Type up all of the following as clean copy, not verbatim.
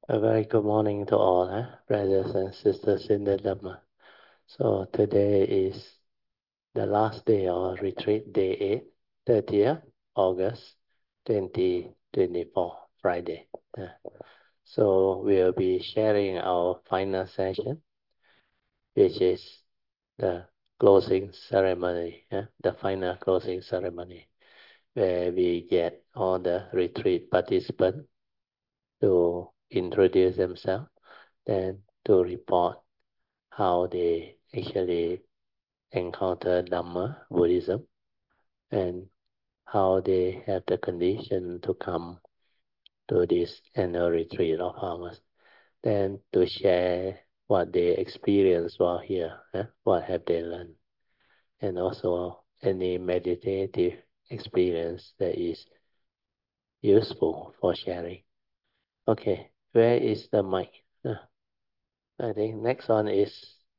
A very good morning to all, brothers and sisters in the Dhamma. So today is the last day of retreat, day 8, 30th August 2024, Friday. So we'll be sharing our final session, which is the closing ceremony, the final closing ceremony, where we get all the retreat participants to introduce themselves, then to report how they actually encounter Dhamma, Buddhism, and how they have the condition to come to this annual retreat of ours. Then to share what they experienced while here, what have they learned, and also any meditative experience that is useful for sharing. Okay, where is the mic? I think next one is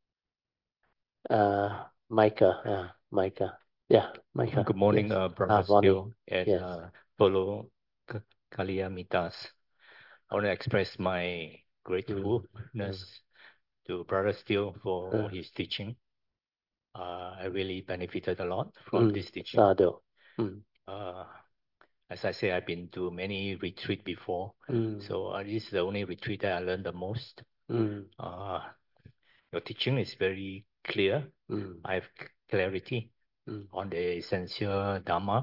Micah. Micah. Yeah, Micah. Good morning, Yes. Brother Morning. Steele and Yes. fellow Kaliyamitas. I want to express my gratefulness to Brother Steele for his teaching. I really benefited a lot from this teaching. Sadhu. As I say, I've been to many retreats before, so this is the only retreat that I learned the most. Your teaching is very clear. I have clarity on the essential Dhamma,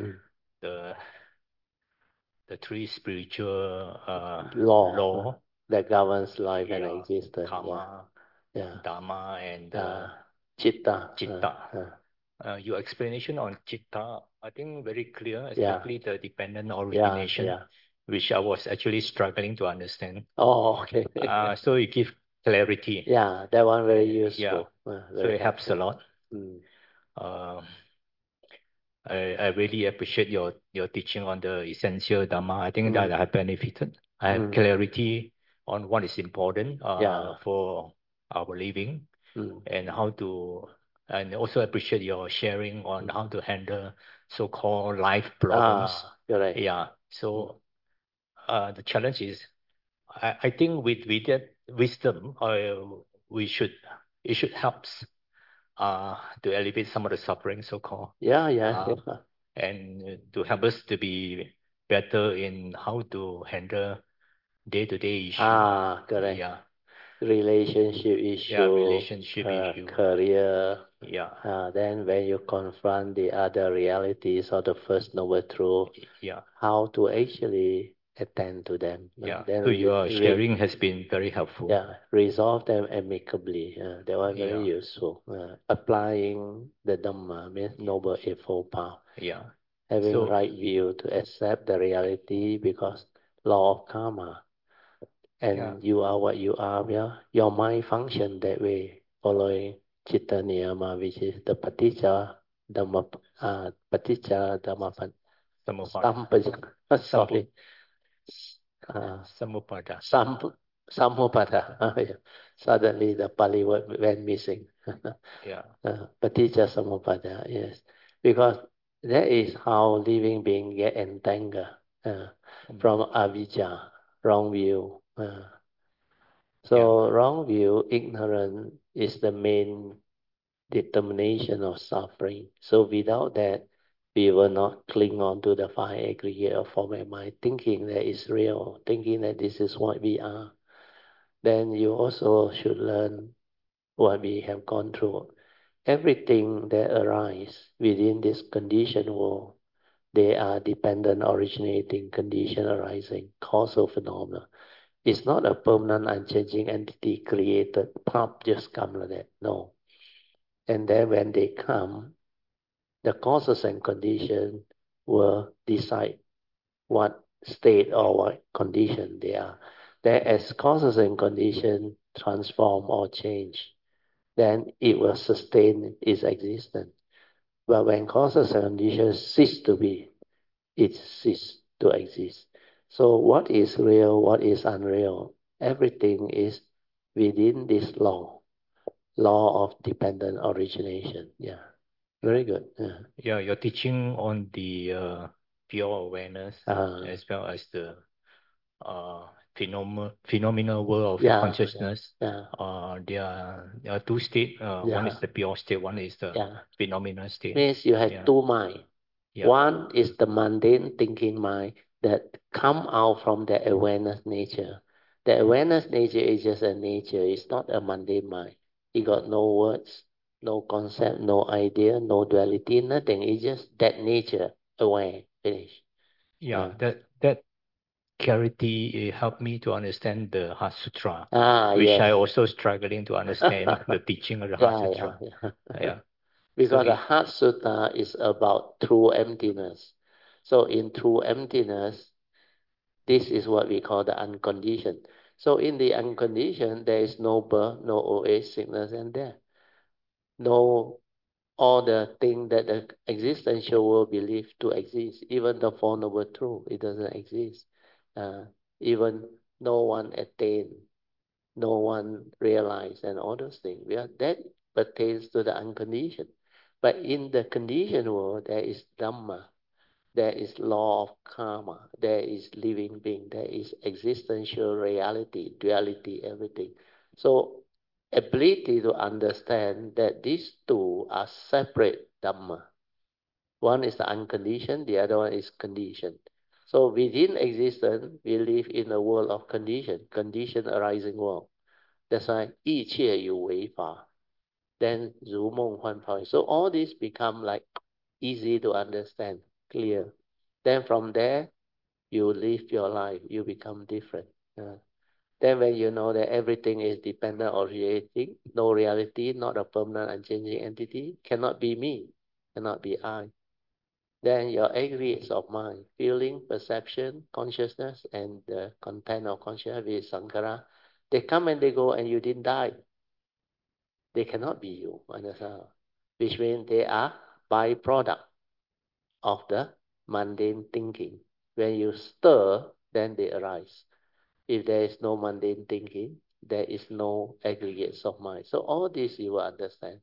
the three spiritual law that governs life and existence. Karma, Dhamma, and Chitta. Your explanation on Chitta, I think very clear, especially the dependent origination, which I was actually struggling to understand. Oh, okay. So it gives clarity. Yeah, that one very useful. So it helps a lot. I really appreciate your teaching on the essential Dhamma. I think that I have benefited. I have clarity on what is important for our living and how to, and also appreciate your sharing on how to handle so-called life problems. Correct. Yeah. So the challenge is, I think with that wisdom, it should help to alleviate some of the suffering, so-called. And to help us to be better in how to handle day-to-day issues. Correct. Yeah. Relationship issue, career. Yeah. Then when you confront the other realities of the First Noble Truth, Yeah. how to actually attend to them. Yeah. Then So your sharing has been very helpful. Resolve them amicably. They were very useful. Applying the Dhamma means Noble Eightfold Path. Having right view to accept the reality because law of karma. And you are what you are. Your mind function that way, following Chitta Niyama, which is the Paticca Dhammapada. Sorry. Samupada. Sammupada. Suddenly the Pali word went missing. Paticca Samuppada, yes. Because that is how living being get entangled from avijja, wrong view. So wrong view, ignorance is the main determination of suffering. So without that, we will not cling on to the five aggregate of form and mind, thinking that it's real, thinking that this is what we are. Then you also should learn what we have gone through. Everything that arises within this conditioned world, they are dependent, originating, condition arising, causal phenomena. It's not a permanent, unchanging entity created, pop, just come like that. No. And then when they come, the causes and conditions will decide what state or what condition they are. Then as causes and conditions transform or change, then it will sustain its existence. But when causes and conditions cease to be, it ceases to exist. So what is real, what is unreal, everything is within this law of dependent origination. Very good. Your teaching on the pure awareness as well as the phenomenal world of consciousness. Yeah. There are two states. One is the pure state, one is the phenomenal state. Means you have two minds. One is the mundane thinking mind that come out from the awareness nature. The awareness nature is just a nature. It's not a mundane mind. It got no words, no concept, no idea, no duality, nothing. It's just that nature, aware, finish. That clarity helped me to understand the Heart Sutra, which Yes. I also struggling to understand the teaching of the Heart Sutra. Because the Heart Sutra is about true emptiness. So in true emptiness, this is what we call the unconditioned. So in the unconditioned, there is no birth, no old age, sickness, and death. No all the things that the existential world believe to exist. Even the Four Noble Truths, it doesn't exist. Even no one attain, no one realize, and all those things. That pertains to the unconditioned. But in the conditioned world, there is Dhamma. There is law of karma. There is living being. There is existential reality, duality, everything. So, ability to understand that these two are separate Dhamma. One is the unconditioned, the other one is conditioned. So, within existence, we live in a world of condition arising world. That's why 一切有为法, then 如梦幻泡影. So, all this become like easy to understand, clear. Then from there, you live your life, you become different. Then when you know that everything is dependent or relating, no reality, not a permanent unchanging entity, cannot be me, cannot be I. Then your aggregates of mind, feeling, perception, consciousness, and the content of consciousness with Sankara, they come and they go and you didn't die. They cannot be you, understand? Which means they are byproduct of the mundane thinking. When you stir, then they arise. If there is no mundane thinking, there is no aggregates of mind. So all this you will understand.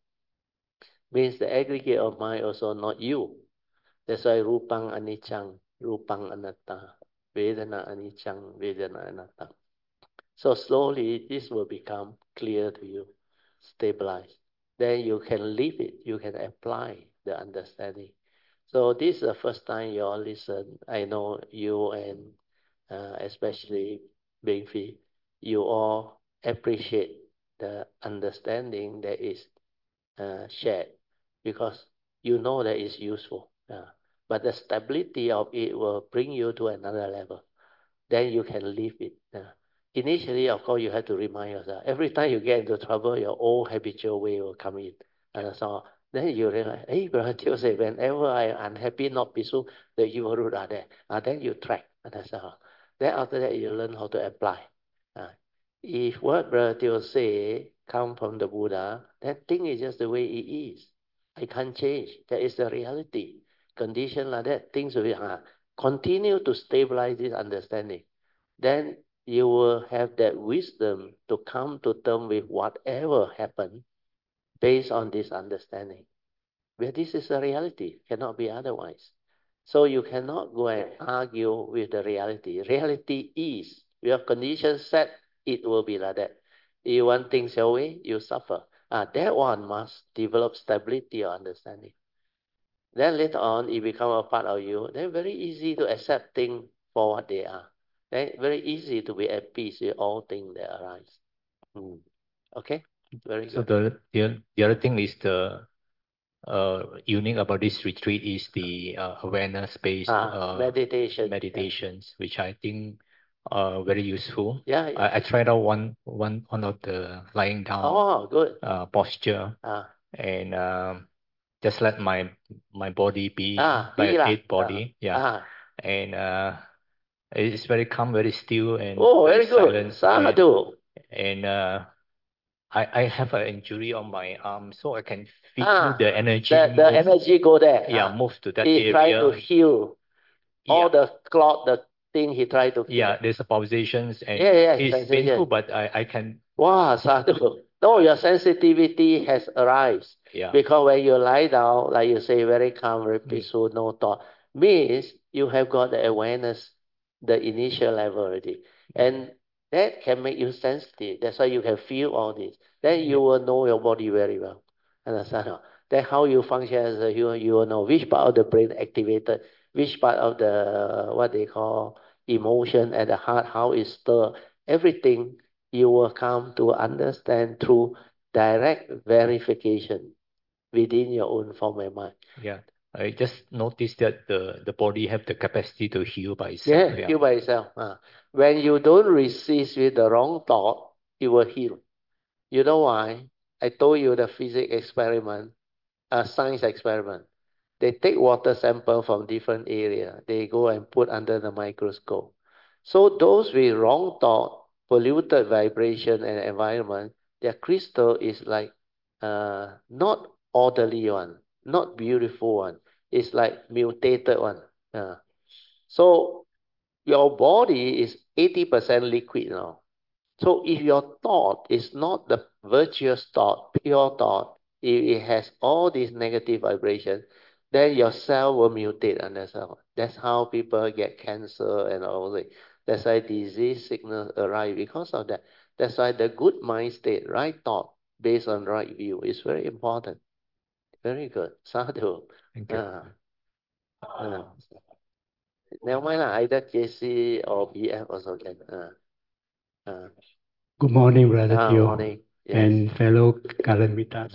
Means the aggregate of mind also not you. That's why rupang anicang, rupang anatta, vedana anicang, vedana anatta. So slowly this will become clear to you, stabilize. Then you can live it, you can apply the understanding. So this is the first time you all listen. I know you and especially Beng Phi, you all appreciate the understanding that is shared because you know that it's useful. But the stability of it will bring you to another level. Then you can live it. Initially, of course, you have to remind yourself. Every time you get into trouble, your old habitual way will come in. And so then you realize, hey, Brother Teo say, whenever I am unhappy, not peaceful, the evil root are there. Then you track. And that's all. Then after that, you learn how to apply. If what Brother Teo say come from the Buddha, that thing is just the way it is. I can't change. That is the reality. Condition like that, things will be continue to stabilize this understanding. Then you will have that wisdom to come to terms with whatever happened based on this understanding. Where this is a reality, cannot be otherwise. So you cannot go and argue with the reality. Reality is, your conditions set, it will be like that. You want things your way, you suffer. That one must develop stability or understanding. Then later on, it become a part of you. Then very easy to accept things for what they are. Then very easy to be at peace with all things that arise. Okay, very good. So the other thing is the unique about this retreat is the awareness-based meditations, which I think are very useful. I tried out one of the lying down posture, and just let my body be like a dead body. And it's very calm, very still, and very silent. Sadhu. And I have an injury on my arm, so I can feel the energy. The energy go there. Move to that he area. Try to heal all the clot, the thing he try to heal. There's a pulsations and it's sensation. painful, but I can. Wow, Sadhu. No, your sensitivity has arrived. Because when you lie down, like you say, very calm, very peaceful, no thought, means you have got the awareness, the initial level already. And That can make you sensitive. That's why you can feel all this. Then you will know your body very well. Understand? Then how you function as a human, you will know which part of the brain activated, which part of the what they call emotion at the heart, how it stir. Everything you will come to understand through direct verification within your own form and mind. Yeah. I just noticed that the body have the capacity to heal by itself. Yeah, heal by itself. When you don't resist with the wrong thought, it will heal. You know why? I told you the physics experiment, science experiment. They take water sample from different area. They go and put under the microscope. So those with wrong thought, polluted vibration and environment, their crystal is like not orderly one, not beautiful one. It's like mutated one. So your body is 80% liquid now. So if your thought is not the virtuous thought, pure thought, if it has all these negative vibrations, then your cell will mutate and that's how people get cancer and all that. That's why disease, sickness arise because of that. That's why the good mind state, right thought, based on right view is very important. Very good. Sadhu. Thank you. Never mind lah, either JC or BF also can. Good morning, Brother Teo, morning. Yes. and fellow Kalamitas.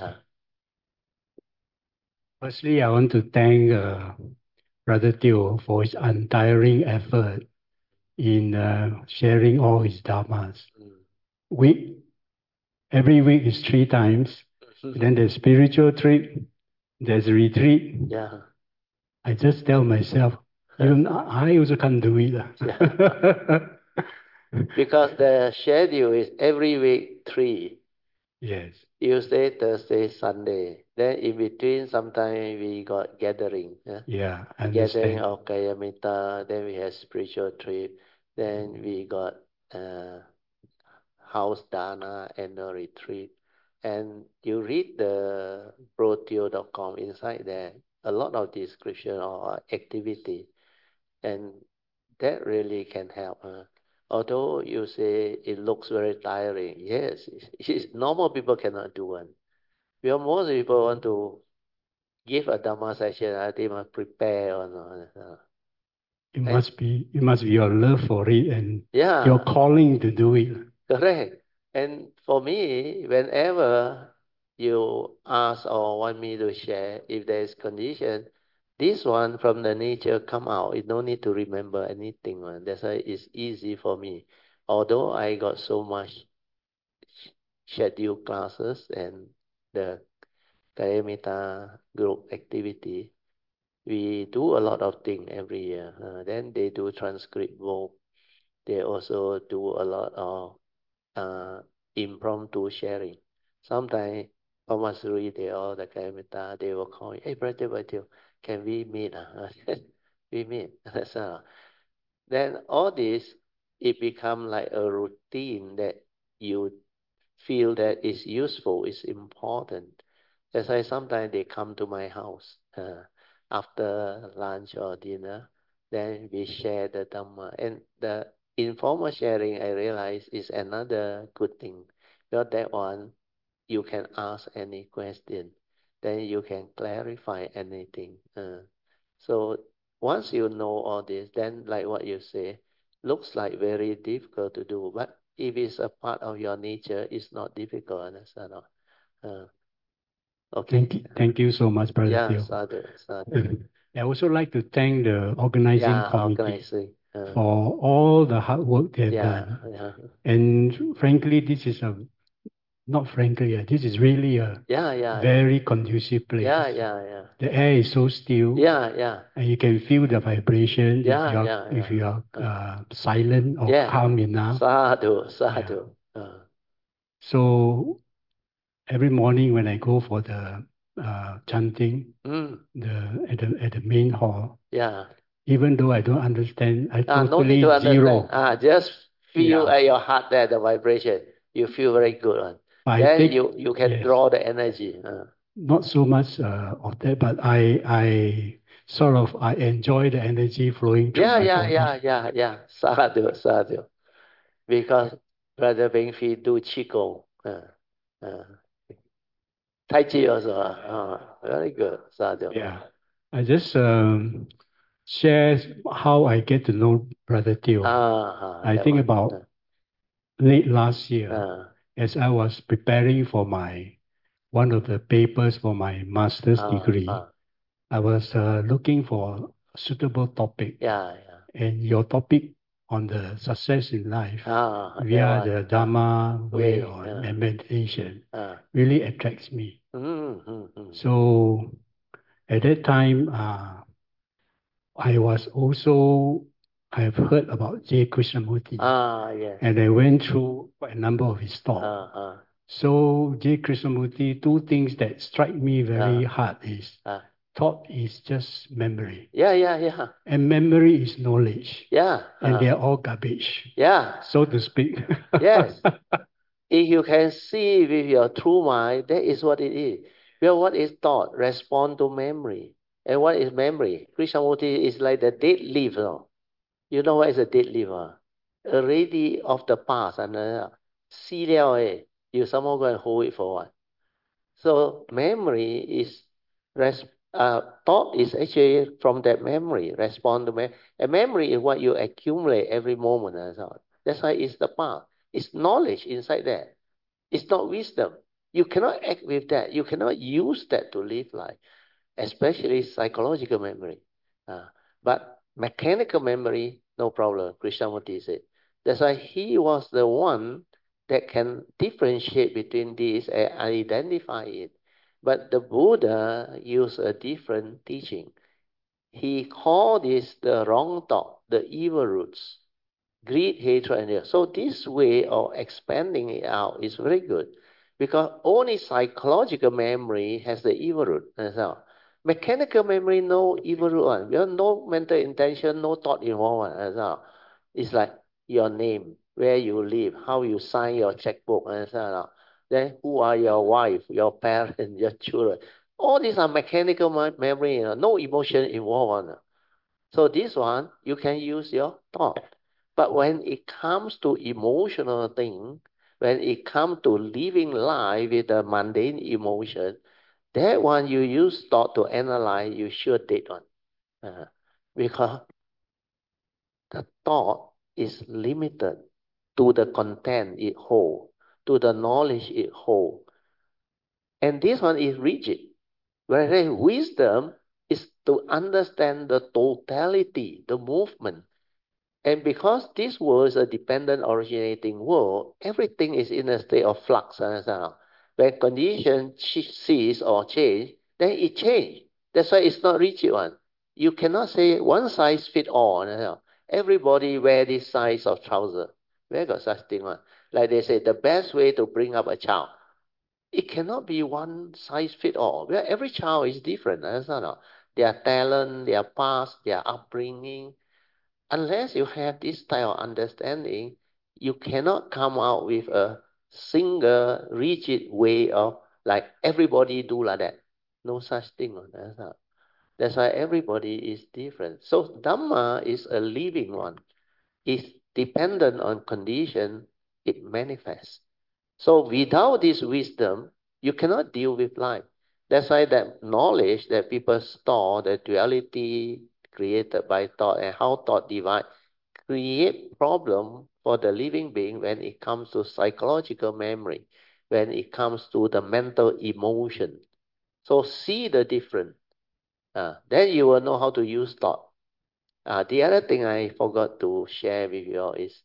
Firstly, I want to thank Brother Teo for his untiring effort in sharing all his dharmas. Every week is 3 times. Then there's spiritual trip, there's a retreat. Yeah. I just tell myself, even I also can't do it. Because the schedule is every week 3. Yes. Tuesday, Thursday, Sunday. Then in between, sometimes we got gathering. Yeah, I Gathering understand. of Kayamita. Then we have spiritual trip. Then we got house dana annual retreat. And you read the broteo.com inside there, a lot of description or activity. And that really can help. Although you say it looks very tiring, yes, normal people cannot do one. Because most people want to give a Dhamma session, they must prepare or It must be your love for it and yeah, your calling to do it. correct. And for me, whenever you ask or want me to share, if there is condition, this one from the nature come out. You don't need to remember anything. That's why it's easy for me. Although I got so much scheduled classes and the Kayamita group activity, we do a lot of things every year. Then they do transcript book. They also do a lot of impromptu sharing. Sometimes Pamasuri, they all the Kayamita, they will call me, hey, brother, can we meet? We meet. Then all this, it become like a routine that you feel that is useful, is important. That's why sometimes they come to my house after lunch or dinner. Then we share the Dhamma. And the informal sharing, I realize, is another good thing. Because that one, you can ask any question. Then you can clarify anything. So once you know all this, then like what you say, looks like very difficult to do. But if it's a part of your nature, it's not difficult. Understand? Okay. Thank you so much, Brother Yeah, Teo. sadhu. I also like to thank the organizing committee for all the hard work they've done. Yeah. And frankly, this is this is really a very conducive place. Yeah. The air is so still. Yeah. And you can feel the vibration if you are silent or calm enough. Sadhu. So every morning when I go for the chanting at the main hall, even though I don't understand, I totally no zero. Just feel at your heart there, the vibration. You feel very good. Then you can draw the energy. Not so much of that, but I enjoy the energy flowing through my body. Yeah. Sadhu. Because Brother Bengfi do Qigong. Tai Chi also. Very good, Sadhu. Yeah. I just share how I get to know Brother Teo. I think about late last year, as I was preparing for one of the papers for my master's degree, I was looking for a suitable topic. And your topic on the success in life via the Dharma way and meditation really attracts me. So at that time, I've heard about J. Krishnamurti. And I went through quite a number of his talks. So J. Krishnamurti, two things that strike me very hard is thought is just memory. And memory is knowledge. And they are all garbage. So to speak. Yes. If you can see with your true mind, that is what it is. Well, what is thought? Respond to memory. And what is memory? Krishnamurti is like the dead leaf. You know what is a dead leaf? Already of the past. And see you somehow go and hold it for what? So memory is, thought is actually from that memory. Respond to memory. And memory is what you accumulate every moment. That's why it's the past. It's knowledge inside there. It's not wisdom. You cannot act with that. You cannot use that to live life, especially psychological memory. But mechanical memory, no problem. Krishnamurti said. That's why he was the one that can differentiate between these and identify it. But the Buddha used a different teaching. He called this the wrong thought, the evil roots. Greed, hatred, and so this way of expanding it out is very good, because only psychological memory has the evil root. Mechanical memory, no evil root one. There no mental intention, no thought involved one. It's like your name, where you live, how you sign your checkbook, then who are your wife, your parents, your children. All these are mechanical memory, no emotion involved one. So this one, you can use your thought. But when it comes to emotional thing, when it comes to living life with a mundane emotion, that one you use thought to analyze, you sure did one. Because the thought is limited to the content it holds, to the knowledge it holds. And this one is rigid. Whereas wisdom is to understand the totality, the movement. And because this world is a dependent originating world, everything is in a state of flux. When conditions cease or change, then it change. That's why it's not rigid one. You cannot say one size fit all. Everybody wear this size of trouser. Where got such thing one? Like they say, the best way to bring up a child. It cannot be one size fit all. Well, every child is different. Their talent, their past, their upbringing. Unless you have this type of understanding, you cannot come out with a single rigid way of like everybody do like that. No such thing. That's why everybody is different. So Dhamma is a living one. It's dependent on condition, it manifests. So without this wisdom, you cannot deal with life. That's why that knowledge that people store, the duality created by thought and how thought divide, create problem for the living being when it comes to psychological memory, when it comes to the mental emotion. So see the difference. Then you will know how to use thought. The other thing I forgot to share with you all is,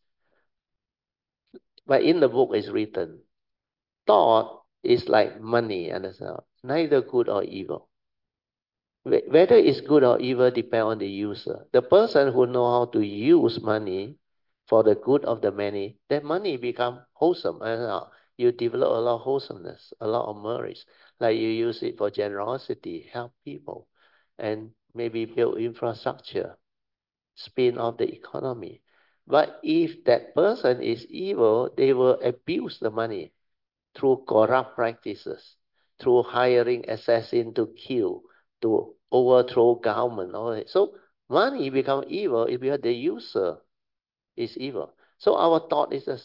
but in the book is written, thought is like money, understand? Neither good or evil. Whether it's good or evil depends on the user. The person who know how to use money for the good of the many, then money become wholesome. You develop a lot of wholesomeness, a lot of merits. Like you use it for generosity, help people, and maybe build infrastructure, spin off the economy. But if that person is evil, they will abuse the money through corrupt practices, through hiring assassins to kill, to overthrow government. All that. So money become evil if the user is evil. So our thought is the same.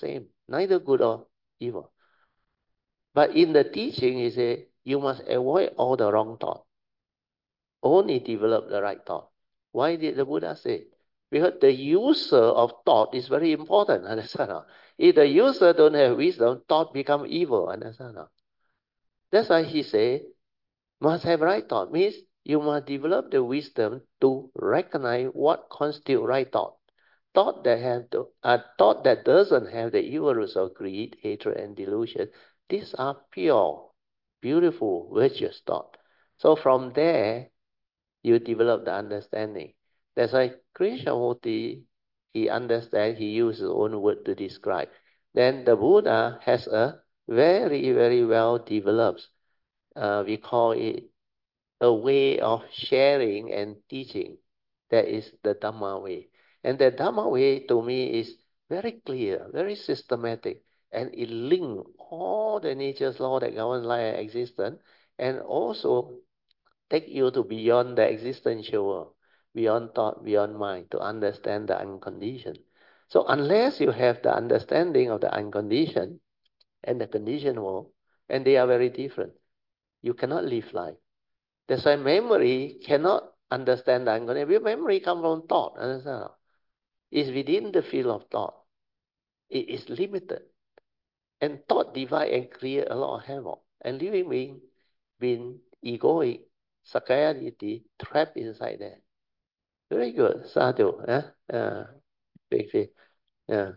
neither good or evil. But in the teaching, he said, you must avoid all the wrong thought. Only develop the right thought. Why did the Buddha say? Because the user of thought is very important, understand? If the user don't have wisdom, thought become evil, understand? That's why he said, must have right thought. Means you must develop the wisdom to recognize what constitutes right thought. Thought that doesn't have the evil roots of greed, hatred, and delusion. These are pure, beautiful, virtuous thought. So from there, you develop the understanding. That's why Krishnamurti, he understands, he uses his own word to describe. Then the Buddha has a very, very well developed, we call it a way of sharing and teaching. That is the Dhamma way. And the Dhamma way to me is very clear, very systematic, and it links all the nature's law that govern life and existence, and also take you to beyond the existential world, beyond thought, beyond mind, to understand the unconditioned. So unless you have the understanding of the unconditioned and the conditioned world, and they are very different, you cannot live life. That's why memory cannot understand the unconditioned. Memory comes from thought, understand? It's within the field of thought. It is limited. And thought divide and create a lot of havoc. And living being being egoic, Sakayaditi, trapped inside there. Very good. Sadhu. Big fish. Yeah.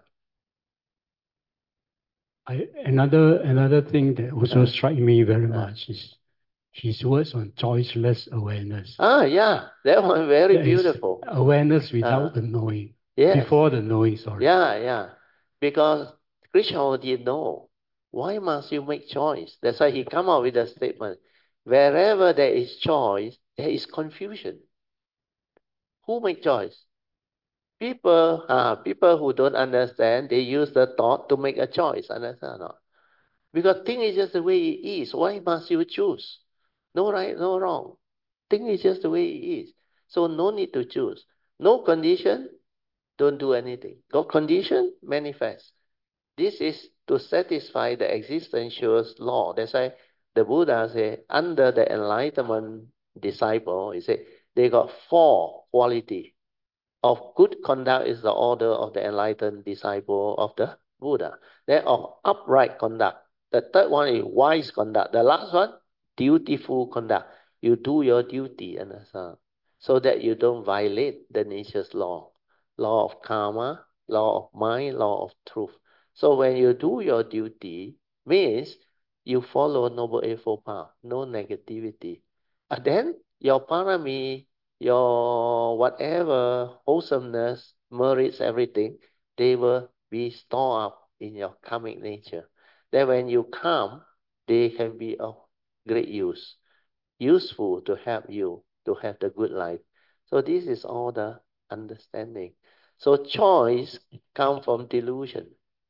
Another thing that also strike me very much is his words on choiceless awareness. Yeah. That one very That beautiful. Awareness without the knowing. Yes. Before the knowing, sorry. Yeah. Because Krishna did know. Why must you make choice? That's why he come out with a statement. Wherever there is choice, there is confusion. Who make choice? People who don't understand, they use the thought to make a choice. Understand or not? Because thing is just the way it is. Why must you choose? No right, no wrong. Thing is just the way it is. So no need to choose. No condition, don't do anything. Got condition, manifest. This is to satisfy the existential law. That's why the Buddha said, under the enlightenment disciple, he said, they got 4 qualities. Of good conduct is the order of the enlightened disciple of the Buddha. Then of upright conduct. The third one is wise conduct. The last one, dutiful conduct. You do your duty, understand? So that you don't violate the nature's law. Law of karma, law of mind, law of truth. So when you do your duty, means you follow Noble Eightfold Path, no negativity. And then your parami, your whatever wholesomeness, merits, everything, they will be stored up in your karmic nature. Then when you come, they can be of great use, useful to help you to have the good life. So this is all the understanding. So choice comes from delusion.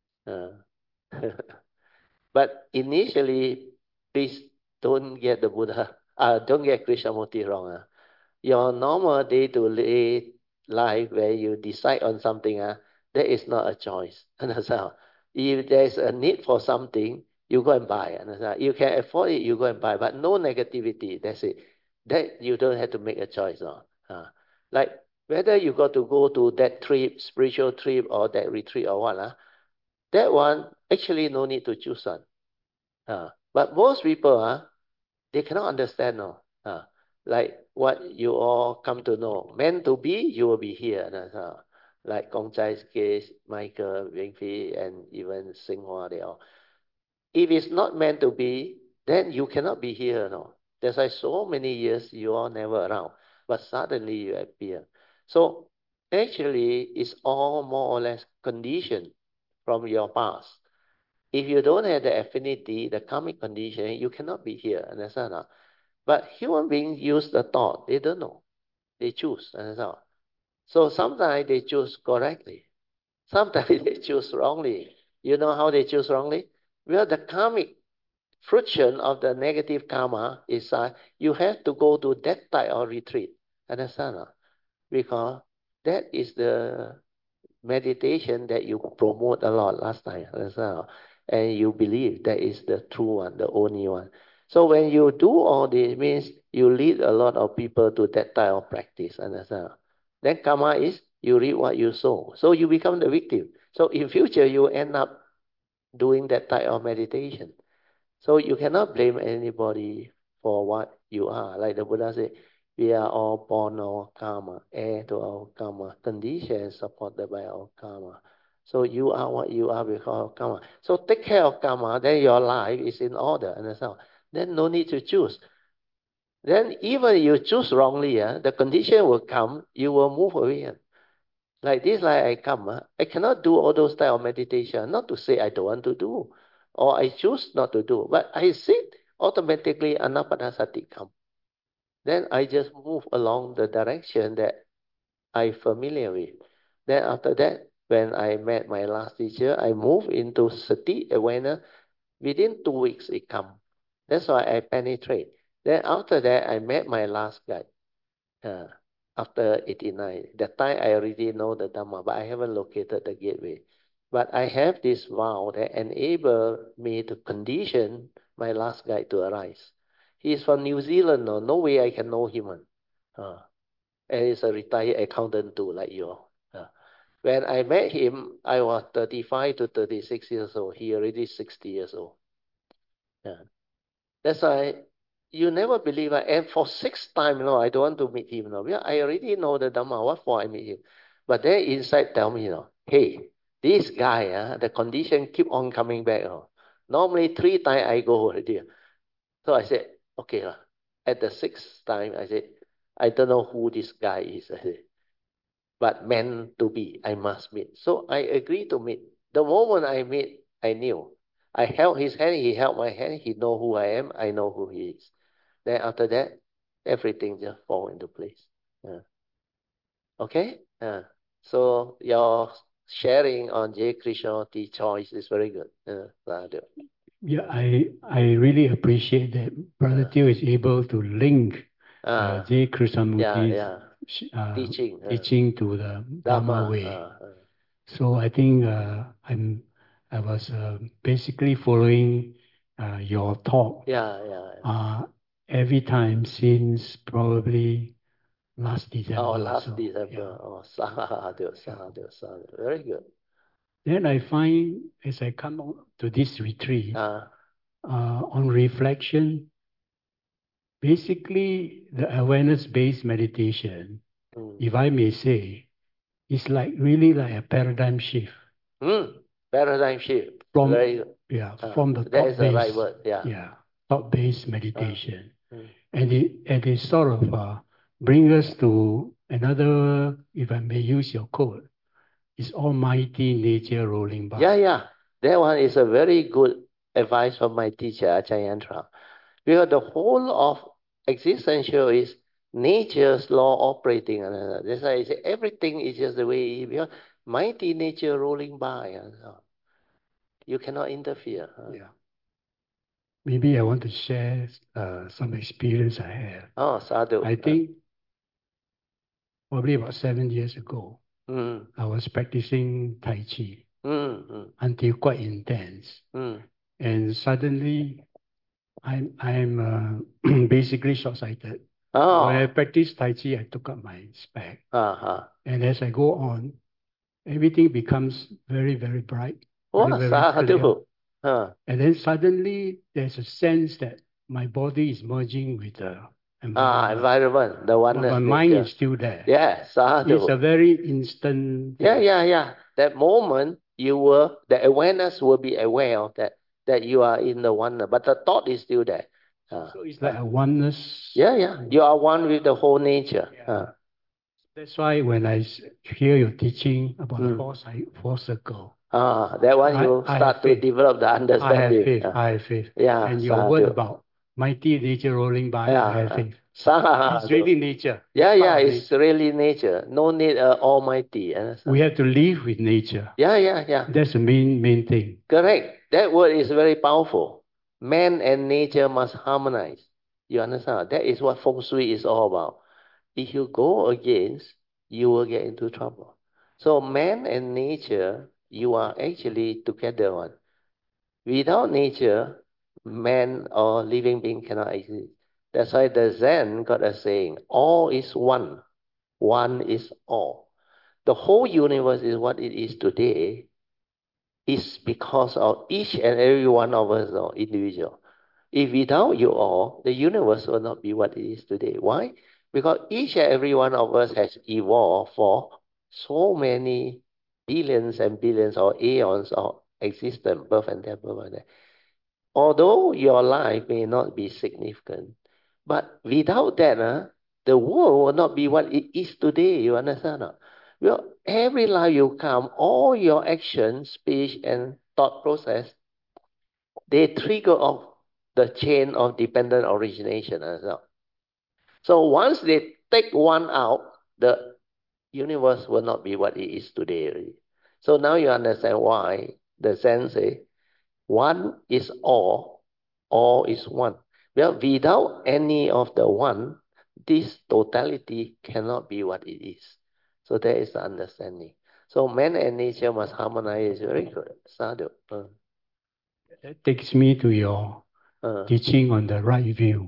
But initially, please don't get the Buddha, don't get Krishnamurti wrong. Your normal day-to-day life where you decide on something, that is not a choice. Understand? If there's a need for something, you go and buy. Understand? You can afford it, you go and buy, but no negativity. That's it. That you don't have to make a choice. Like whether you got to go to that trip, spiritual trip, or that retreat or what, that one actually no need to choose one. But most people, they cannot understand. Like what you all come to know. Meant to be, you will be here. Like Gong Zai's case, Michael, Wing Fi, and even Xinghua, they all. If it's not meant to be, then you cannot be here. That's why so many years you are never around. But suddenly you appear. So actually, it's all more or less conditioned from your past. If you don't have the affinity, the karmic condition, you cannot be here. Understand? But human beings use the thought. They don't know. They choose. Understand? So sometimes they choose correctly. Sometimes they choose wrongly. You know how they choose wrongly? Well, the karmic friction of the negative karma is you have to go to that type of retreat. Understand? Because that is the meditation that you promote a lot last time, understand? And you believe that is the true one, the only one. So when you do all this, means you lead a lot of people to that type of practice, understand? Then karma is you reap what you sow. So you become the victim. So in future, you end up doing that type of meditation. So you cannot blame anybody for what you are. Like the Buddha said, we are all born our karma, heir to our karma, conditions supported by our karma. So you are what you are because of karma. So take care of karma, then your life is in order. Understand? Then no need to choose. Then even you choose wrongly, the condition will come, you will move away. Like this, like I come, I cannot do all those type of meditation. Not to say I don't want to do, or I choose not to do, but I sit, automatically anapanasati come. Then I just move along the direction that I'm familiar with. Then after that, when I met my last teacher, I moved into sati awareness. Within 2 weeks, it come. That's why I penetrate. Then after that, I met my last guide. After 89. That time I already know the Dhamma, but I haven't located the gateway. But I have this vow that enable me to condition my last guide to arise. He's from New Zealand, no way I can know him. And he's a retired accountant too, like you. When I met him, I was 35 to 36 years old. He already 60 years old. That's why you never believe. And for 6 times, I don't want to meet him. I already know the Dhamma. What for I meet him? But then inside tell me, hey, this guy, the condition keep on coming back. Normally 3 times I go already. So I said, okay. At the 6th time, I said, I don't know who this guy is. I said, but meant to be, I must meet. So I agreed to meet. The moment I meet, I knew. I held his hand, he held my hand, he know who I am, I know who he is. Then after that, everything just fall into place. Okay? So your sharing on J. Krishnamurti choice is very good. Yeah, I really appreciate that Brother Teo is able to link J. Krishnamurti's teaching to the Dharma way. So I think I was basically following your talk. Every time since probably last December. Last December. Sadhu. Very good. Then I find as I come to this retreat, on reflection, basically the awareness-based meditation, if I may say, is really like a paradigm shift. Paradigm shift. From the that is the right word. Thought-based meditation. And it sort of brings us to another, if I may use your quote, is almighty nature rolling by. That one is a very good advice from my teacher, Ajahn Yantra. Because the whole of existential is nature's law operating. That's why I say everything is just the way it is. Because mighty nature rolling by. You cannot interfere. Maybe I want to share some experience I had. Sadhu. I think probably about 7 years ago, I was practicing Tai Chi until quite intense. And suddenly, I'm basically short-sighted. When I practiced Tai Chi, I took up my spec. And as I go on, everything becomes very, very bright. Very, very clear. And then suddenly, there's a sense that my body is merging with the environment. The oneness. But my mind is still there. Sadhu. It's a very instant. That moment, the awareness will be aware of that you are in the oneness, but the thought is still there. So it's like a oneness. You are one with the whole nature. That's why when I hear your teaching about the four circle, that one you start to develop the understanding. I have faith. And your word about mighty nature rolling by, I have faith. It's really nature. It's really nature. No need almighty. We have to live with nature. That's the main thing. Correct. That word is very powerful. Man and nature must harmonize. You understand? That is what Feng Shui is all about. If you go against, you will get into trouble. So man and nature, you are actually together one. Without nature, man or living being cannot exist. That's why the Zen got a saying, all is one. One is all. The whole universe is what it is today is because of each and every one of us or individual. If without you all, the universe will not be what it is today. Why? Because each and every one of us has evolved for so many billions and billions or aeons of existence, birth and death, birth and death. Although your life may not be significant, but without that, the world will not be what it is today. You understand? Well, every life you come, all your action, speech, and thought process, they trigger off the chain of dependent origination as well. So once they take one out, the universe will not be what it is today already. So now you understand why the Zen say, one is all is one. Well, without any of the one, this totality cannot be what it is. So that is the understanding. So man and nature must harmonize. Very good. Sadhu. That takes me to your teaching on the right view.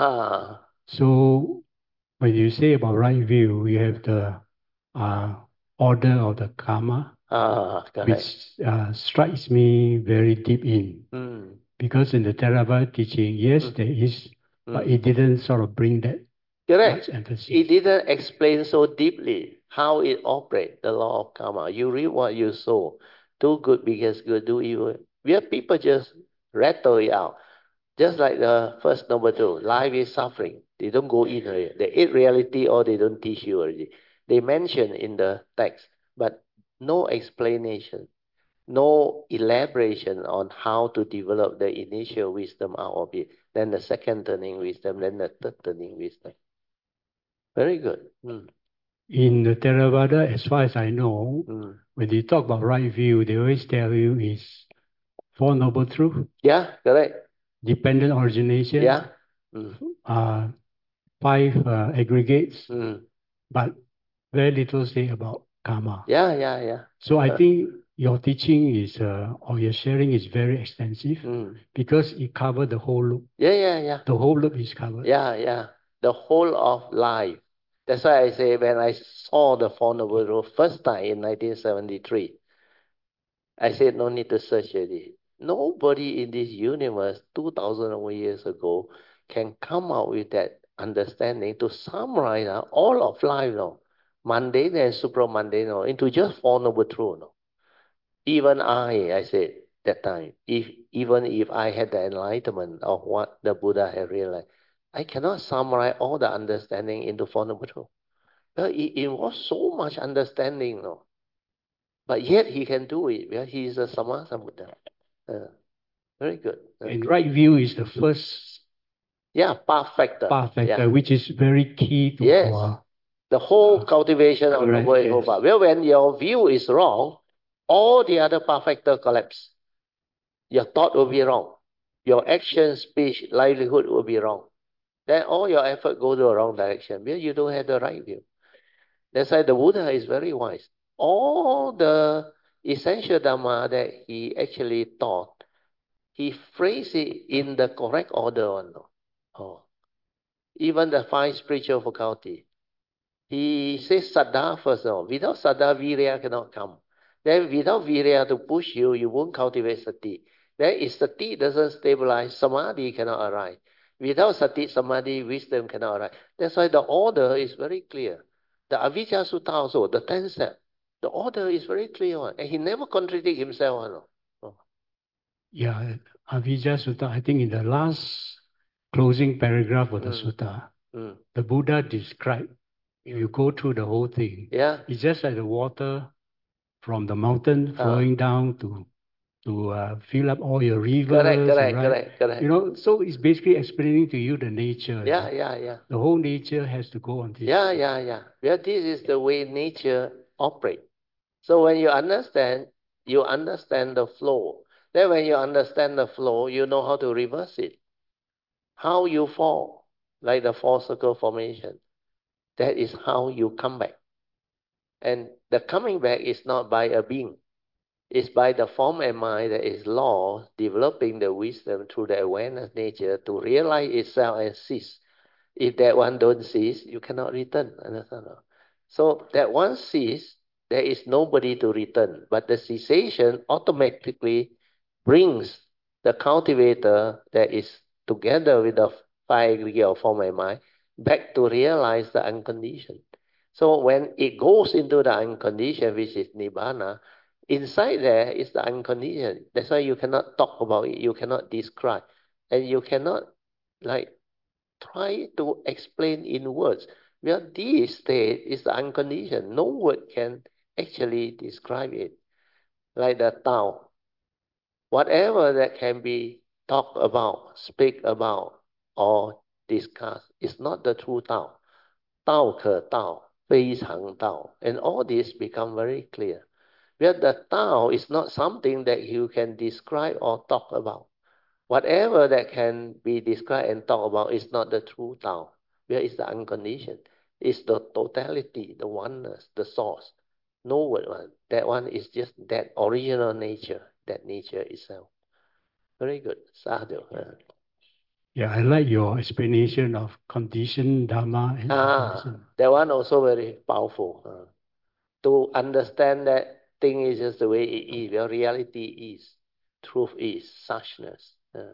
So when you say about right view, you have the order of the karma, which strikes me very deep in. Because in the Theravada teaching, yes, there is, but it didn't sort of bring that much emphasis. It didn't explain so deeply how it operates, the law of karma. You reap what you sow. Do good because good, do evil. Where people just rattle it out. Just like the first number 2, life is suffering. They don't go in already. They eat reality or they don't teach you already. They mention in the text, but no explanation, no elaboration on how to develop the initial wisdom out of it. Then the second turning wisdom, then the third turning wisdom. Very good. In the Theravada, as far as I know, when they talk about right view, they always tell you is Four Noble Truths. Yeah, correct. Dependent origination. Yeah. 5 aggregates. But very little say about karma. Yeah. So I think your teaching is, or your sharing is very extensive because it covers the whole loop. Yeah. The whole loop is covered. Yeah. The whole of life. That's why I say when I saw the Four Noble Truths first time in 1973, I said no need to search already. Nobody in this universe 2,000 over years ago can come out with that understanding to summarize all of life, mundane and supramundane, into just Four Noble Truths. Even I said that time, even if I had the enlightenment of what the Buddha had realized, I cannot summarize all the understanding into Four Noble Truths. Well, it involves so much understanding, but yet he can do it because he is a Sammasambuddha. Very good. And right view is the first path factor. Which is very key to our the whole cultivation of the whole path. Well, when your view is wrong, all the other path factor collapse. Your thought will be wrong. Your action, speech, livelihood will be wrong. Then all your effort go to the wrong direction because you don't have the right view. That's why the Buddha is very wise. All the essential Dhamma that he actually taught, he phrased it in the correct order. Even the 5 spiritual faculty. He says Saddha first. Without Saddha, Virya cannot come. Then without Virya to push you, you won't cultivate Sati. Then if Sati doesn't stabilize, Samadhi cannot arise. Without Sati, Samadhi, wisdom cannot arise. That's why the order is very clear. The Avijja Sutta also, the 10 step, the order is very clear. And he never contradicts himself. Yeah, Avijja Sutta, I think in the last closing paragraph of the sutta, the Buddha described, if you go through the whole thing, it's just like the water from the mountain flowing down to fill up all your rivers. Correct. So it's basically explaining to you the nature. Yeah. The whole nature has to go on this. Yeah. This is the way nature operates. So when you understand the flow. Then when you understand the flow, you know how to reverse it. How you fall, like the 4 circle formation. That is how you come back. And the coming back is not by a being. It's by the form and mind that is law, developing the wisdom through the awareness nature to realize itself and cease. If that one don't cease, you cannot return. Understand? So that one cease, there is nobody to return. But the cessation automatically brings the cultivator that is together with the five aggregate of form and mind back to realize the unconditioned. So when it goes into the unconditioned, which is Nibbana, inside there is the unconditioned. That's why you cannot talk about it, you cannot describe, and you cannot try to explain in words. Well, this state is the unconditioned. No word can actually describe it. Like the Tao. Whatever that can be talked about, speak about, or discussed is not the true Tao. Tao ke Tao, Fei Chang Tao. And all this become very clear. Well, the Tao is not something that you can describe or talk about. Whatever that can be described and talked about is not the true Tao. Where is the unconditioned? It's the totality, the oneness, the source. No word one. That one is just that original nature, that nature itself. Very good. Sadhu. Yeah, I like your explanation of conditioned Dharma and unconditioned. That one also very powerful. To understand that thing is just the way it is, where reality is, truth is, suchness.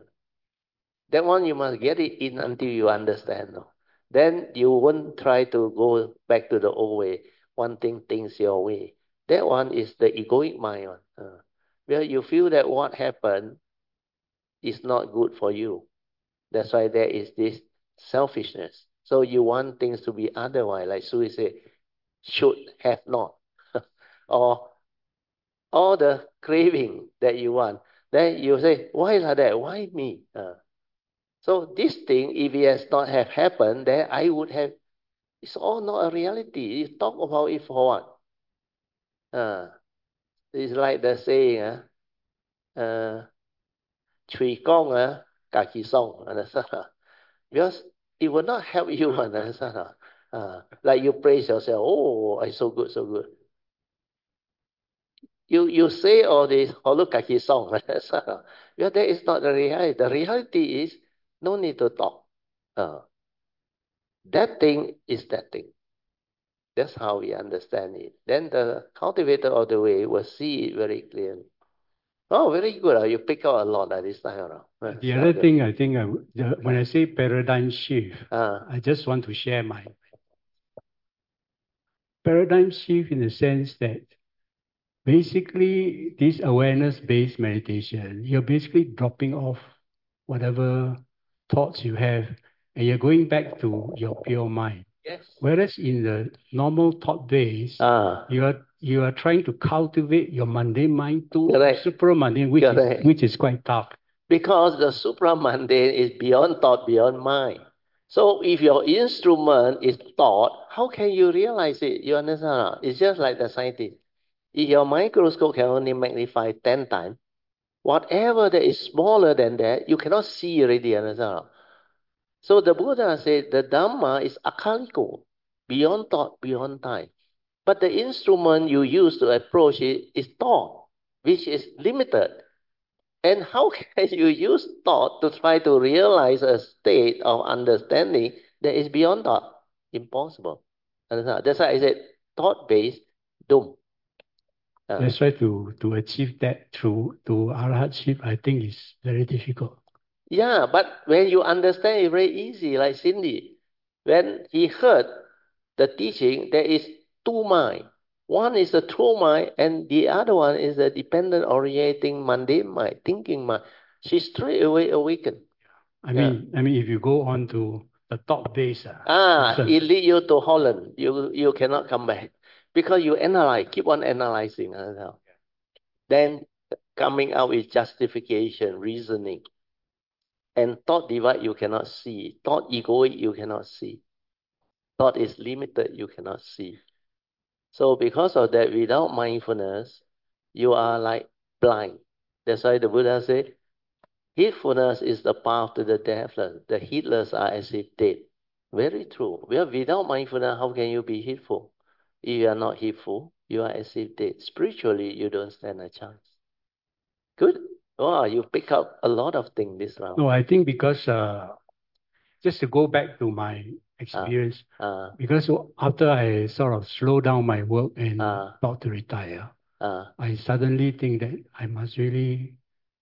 That one you must get it in until you understand. No? Then you won't try to go back to the old way, wanting things your way. That one is the egoic mind one. Where you feel that what happened is not good for you. That's why there is this selfishness. So you want things to be otherwise, like Sui said, should have not. Or all the craving that you want. Then you say, why like that? Why me? So this thing, if it has not have happened, then I would have, it's all not a reality. You talk about it for what? It's like the saying, Chui Gong, Kaki Song, understand? Because it will not help you, understand? Like you praise yourself, oh, I'm so good, so good. You say all this holokaki song, well, that is not the reality. The reality is no need to talk. That thing is that thing. That's how we understand it. Then the cultivator of the way will see it very clearly. Oh, very good. You pick out a lot this time around. The other thing I think, when I say paradigm shift, I just want to share my paradigm shift in the sense that basically this awareness-based meditation, you're basically dropping off whatever thoughts you have and you're going back to your pure mind. Yes. Whereas in the normal thought base, you are trying to cultivate your mundane mind to supramundane, which is quite tough. Because the supramundane is beyond thought, beyond mind. So if your instrument is thought, how can you realize it? You understand? It's just like the scientist. If your microscope can only magnify 10 times, whatever that is smaller than that, you cannot see already. Understand? So the Buddha said the Dhamma is akaliko, beyond thought, beyond time. But the instrument you use to approach it is thought, which is limited. And how can you use thought to try to realize a state of understanding that is beyond thought? Impossible. Understand? That's why I said thought-based, doom. That's why to achieve that through to arhatship, I think is very difficult. Yeah, but when you understand it very easy, like Cindy, when he heard the teaching, there is two minds. One is the true mind, and the other one is the dependent orientating mundane mind, thinking mind. She straight away awakened. I mean, if you go on to the thought base, it lead you to Holland. You cannot come back because you analyze, keep on analyzing. Then coming out with justification, reasoning. And thought divide you cannot see. Thought egoic you cannot see. Thought is limited you cannot see. So because of that, without mindfulness, you are like blind. That's why the Buddha said, heedfulness is the path to the deathless. The heedless are as if dead. Very true. Well, without mindfulness, how can you be heedful? If you are not heedful, you are as if dead. Spiritually, you don't stand a chance. Good. Wow, you pick up a lot of things this round. No, I think because just to go back to my experience, because after I sort of slow down my work and thought to retire, I suddenly think that I must really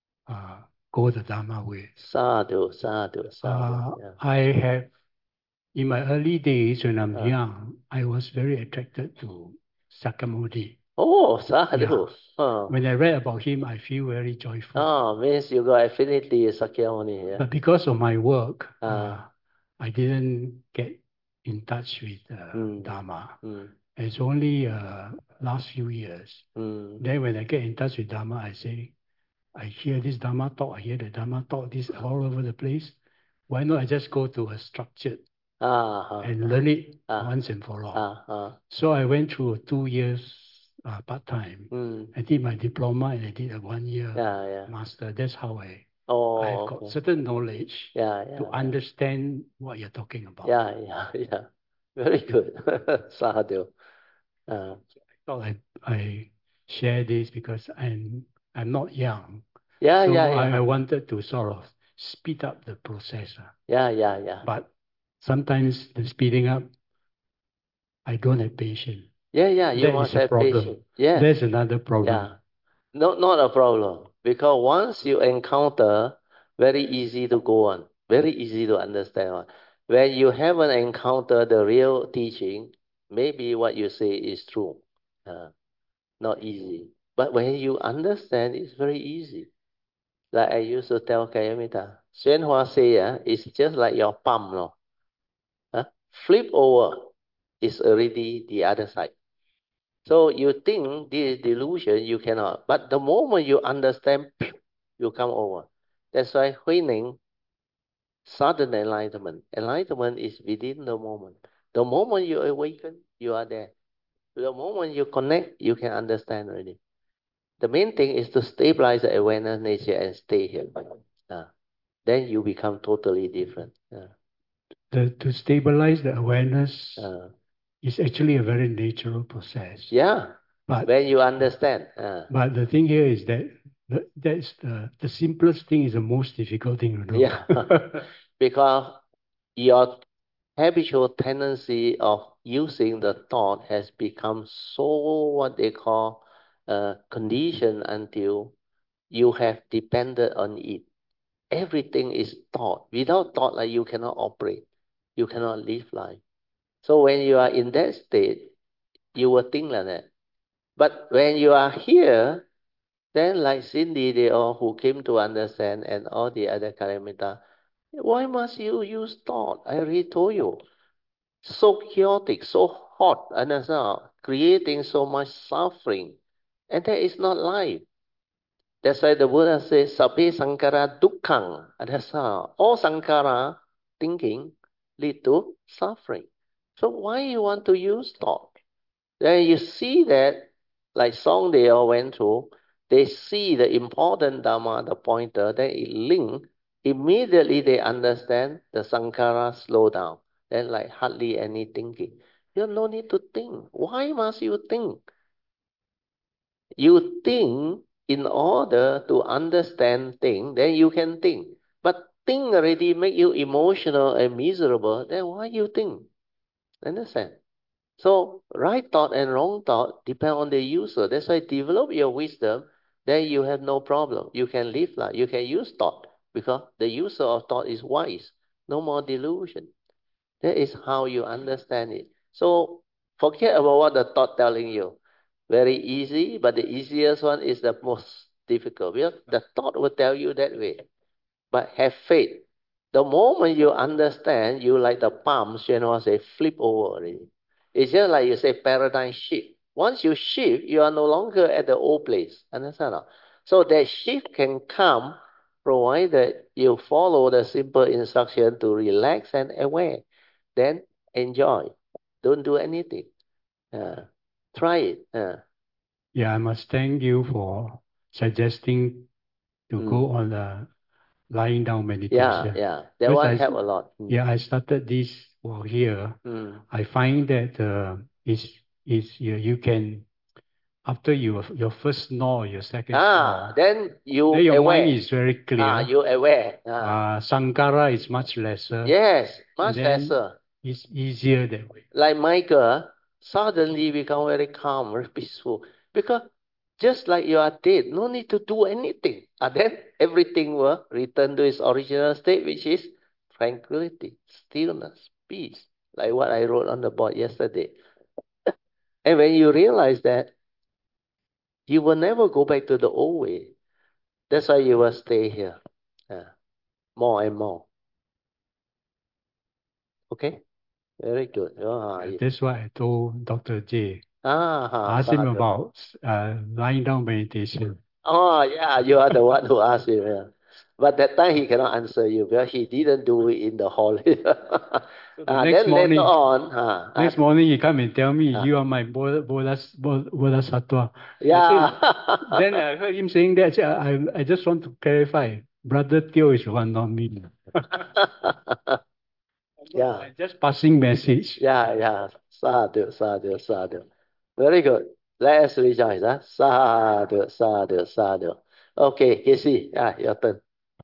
go the Dharma way. Sadhu, sadhu, sadhu. I have, in my early days when I'm young, I was very attracted to Sakyamuni. Oh, sadhu. When I read about him, I feel very joyful. Means you got affinity with Sakyamuni. Yeah. But because of my work, I didn't get in touch with Dharma. It's only last few years. Then when I get in touch with Dharma, I say, I hear this Dharma talk, I hear the Dharma talk, this all over the place. Why not I just go to a structured and learn it once and for all? So I went through 2 years part-time. I did my diploma and I did a 1 year master. That's how I have got certain knowledge to understand what you're talking about. Yeah. Very good. Sadhu. I thought I share this because I'm not young. I wanted to sort of speed up the process. Yeah. But sometimes the speeding up, I don't have patience. Yeah, you That must is a have problem. patience. Yeah. That's another problem. Yeah. Not a problem. Because once you encounter, very easy to go on. Very easy to understand. When you haven't encountered the real teaching, maybe what you say is true. Not easy. But when you understand, it's very easy. Like I used to tell Kayamita, Xuan Hua say, it's just like your palm. No? Flip over is already the other side. So you think this delusion, you cannot. But the moment you understand, you come over. That's why Huining, sudden enlightenment. Enlightenment is within the moment. The moment you awaken, you are there. The moment you connect, you can understand already. The main thing is to stabilize the awareness nature and stay here. Then you become totally different. To stabilize the awareness is actually a very natural process. Yeah, but when you understand. But the thing here is that that's the simplest thing is the most difficult thing to do. Yeah, because your habitual tendency of using the thought has become so what they call conditioned until you have depended on it. Everything is thought. Without thought, like you cannot operate. You cannot live life. So when you are in that state, you will think like that. But when you are here, then like Cindy, they all who came to understand and all the other Kalamita, why must you use thought? I already told you. So chaotic, so hot, and creating so much suffering. And that is not life. That's why the Buddha says, Sabbe Sankara Dukkhang. And that's how all Sankara thinking lead to suffering. So why you want to use thought? Then you see that, like song they all went through, they see the important Dhamma, the pointer, then it link, immediately they understand the Sankara slow down. Then like hardly any thinking. You have no need to think. Why must you think? You think in order to understand things, then you can think. But think already make you emotional and miserable, then why you think? Understand? So right thought and wrong thought depend on the user. That's why develop your wisdom, then you have no problem. You can live life. You can use thought because the user of thought is wise. No more delusion. That is how you understand it. So forget about what the thought telling you. Very easy, but the easiest one is the most difficult. Because the thought will tell you that way. But have faith. The moment you understand, you like the palm, Xuan say, flip over already. It's just like you say paradigm shift. Once you shift, you are no longer at the old place. Understand? So that shift can come provided you follow the simple instruction to relax and aware. Then enjoy. Don't do anything. Try it. Yeah, I must thank you for suggesting to go on the lying down meditation. Yeah. That one help a lot. Yeah, I started this here. I find that it's is you can, after your first snore, your second snore, then then your mind is very clear. you aware. Sankara is much lesser. Yes, much And then lesser. it's easier that way. Like Michael, suddenly become very calm, very peaceful. Because just like you are dead, no need to do anything. And then everything will return to its original state, which is tranquility, stillness, peace. Like what I wrote on the board yesterday. And when you realize that, you will never go back to the old way. That's why you will stay here. More and more. Okay? Very good. That's why I told Dr. J. Ask him Sadhu. about lying down meditation. Oh, yeah, you are the one who asked him. Yeah. But that time he cannot answer you because he didn't do it in the hall. Next morning, later on, next morning he come and tell me, you are my bodhisattva. Yeah. Then I heard him saying that. I just want to clarify. Brother Teo is one, not me. Yeah. Just passing message. Yeah. Sadhu, sadhu, sadhu. Very good. Let us rejoice. Sadhu, sadhu, sadhu. Okay, Casey, your turn.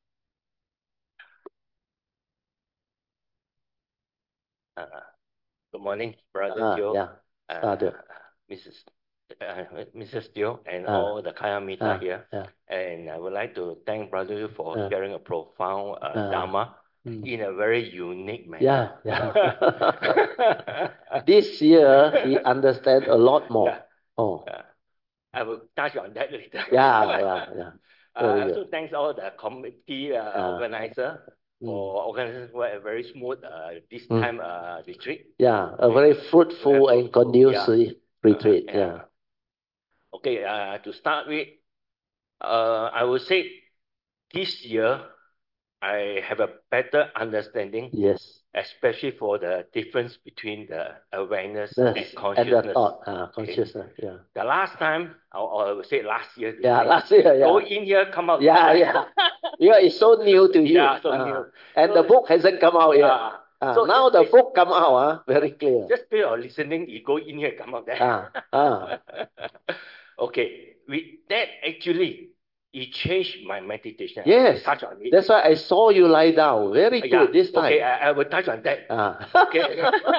Good morning, Brother Teo. Sadhu. Mrs. Teo and all the Kaya Mita here. And I would like to thank Brother Teo for sharing a profound Dharma in a very unique manner. This year, he understands a lot more. I will touch on that later. Yeah. Also, thanks all the committee organizer for organizing a very smooth this time retreat. Yeah, a very fruitful and conducive retreat. Okay, to start with, I would say this year I have a better understanding. Yes. Especially for the difference between the awareness and consciousness. And the thought, consciousness, The last time, or I would say last year. Last year, Go in here, come out. Yeah. It's so new to you. Yeah, so new. And the book hasn't come out yet. So now the book come out, very clear. Just pay your listening, you go in here, come out there. Okay, with that actually, it changed my meditation. Yes, touch on it. That's why I saw you lie down. Very good this time. Okay, I will touch on that. Okay.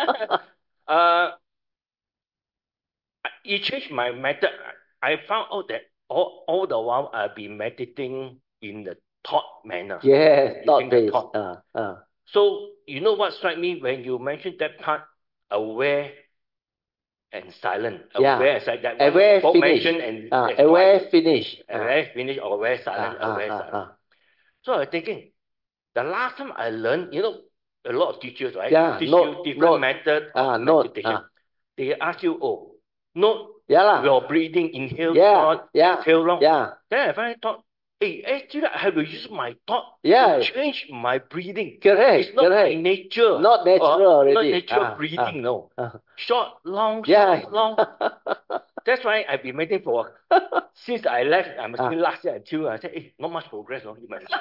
It changed my method. I found out that all the while I've been meditating in the thought manner. Yes, thought-based. So, you know what struck me when you mentioned that part, aware and silent. Aware and silent. Aware, finish. Aware, finish. Aware, finish, or aware, silent, aware, silent. So I was thinking, the last time I learned, a lot of teachers, right? Teach you different methods of meditation. They ask you, note your breathing, inhale short, exhale long. Then I finally thought, actually I have to use my thought to change my breathing. Correct. It's not my nature. Not natural already. Not natural breathing, no. Short, long, short, long. That's why I've been waiting for, since I left, I'm still last year until I said, not much progress. No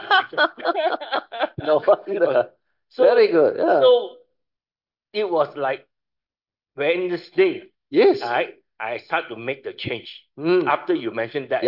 wonder. Very good. So it was like Wednesday. Yes. I start to make the change after you mentioned that.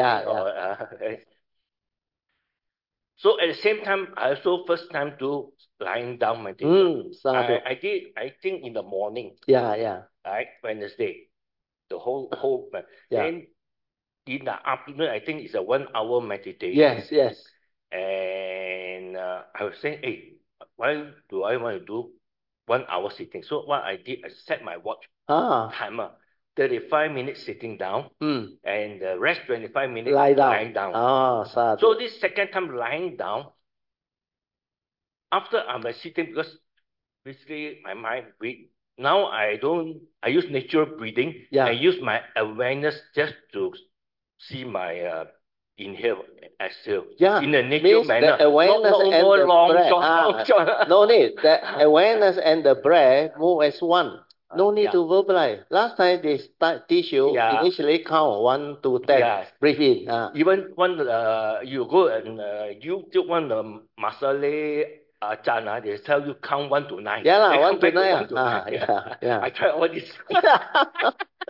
So at the same time, I also first time do lying down meditation. I did, I think in the morning. Right, Wednesday. The whole Then in the afternoon, I think it's a 1 hour meditation. Yes. And I was saying, why do I want to do 1 hour sitting? So what I did, I set my watch timer. 35 minutes sitting down, and the rest 25 minutes lying down. So this second time lying down, after I'm sitting, because basically my mind breathe. Now I use natural breathing. I use my awareness just to see my inhale, exhale in a natural manner. The awareness no and more the long, breath. short. No need. The awareness and the breath move as one. No need to verbalize. Last time they teach you initially count 1 to 10. Breathe in. Even when you go and YouTube one Masale Ajahn, they tell you count 1 to 9. 1 to 9. I try all this.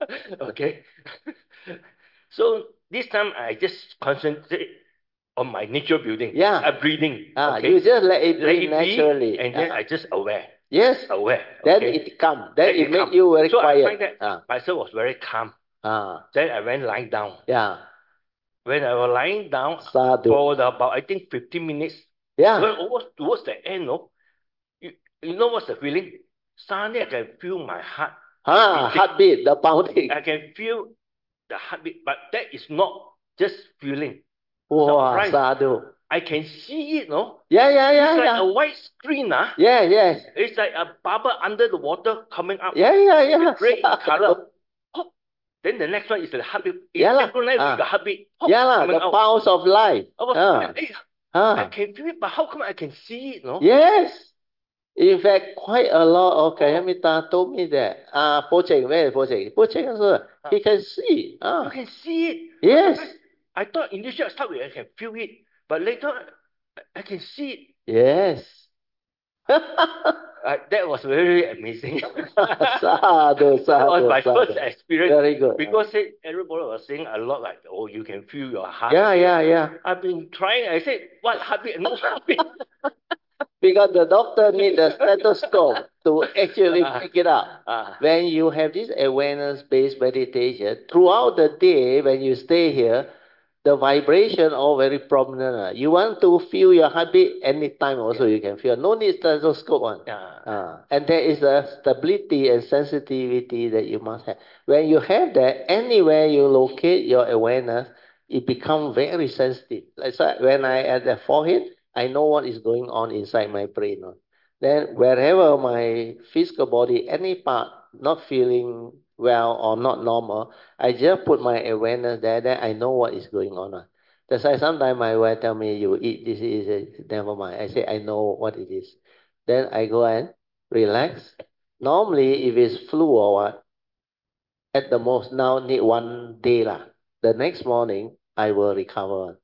Okay. So this time I just concentrate on my nature building. Yeah. Breathing. Okay. You just let it breathe naturally. And then I just aware. Yes. Aware. Then Okay. it come. Then it make come. you very so quiet. I find that myself was very calm. Then I went lying down. Yeah. When I was lying down Sadhu. for about I think 15 minutes. Yeah. Well, almost towards the end, no, you know what's the feeling? Suddenly I can feel my heart. Heartbeat, the pounding. I can feel the heartbeat, but that is not just feeling. Wow, sadhu. I can see it, no? Yeah. It's like a white screen, Yes. It's like a bubble under the water coming up. Yeah. Red in color. Pop. Then the next one is the heartbeat. Yeah lah. With the heartbeat. Pop, the pulse of life. I can feel it, but how come I can see it, no? Yes. In fact, quite a lot of Kayamita told me that. Pocheng, where is Pocheng? Pocheng also, he can see. You can see it. Yes. I thought initially I start with I can feel it, but later I can see it. Yes. That was very amazing. Sadhu. That was my first experience. Very good. Because everybody was saying a lot like, oh, you can feel your heart. Yeah. I've been trying. I said, what heartbeat? No heartbeat. Because the doctor need a stethoscope to actually pick it up. When you have this awareness-based meditation, throughout the day, when you stay here, the vibration all very prominent. You want to feel your heartbeat anytime also you can feel. No need stethoscope one. And there is a stability and sensitivity that you must have. When you have that, anywhere you locate your awareness, it becomes very sensitive. Like when I at the forehead, I know what is going on inside my brain. Then wherever my physical body, any part not feeling well or not normal, I just put my awareness there, then I know what is going on. That's why sometimes my wife tell me, you eat this, never mind. I say, I know what it is. Then I go and relax. Normally, if it's flu or what, at the most now need 1 day. The next morning, I will recover.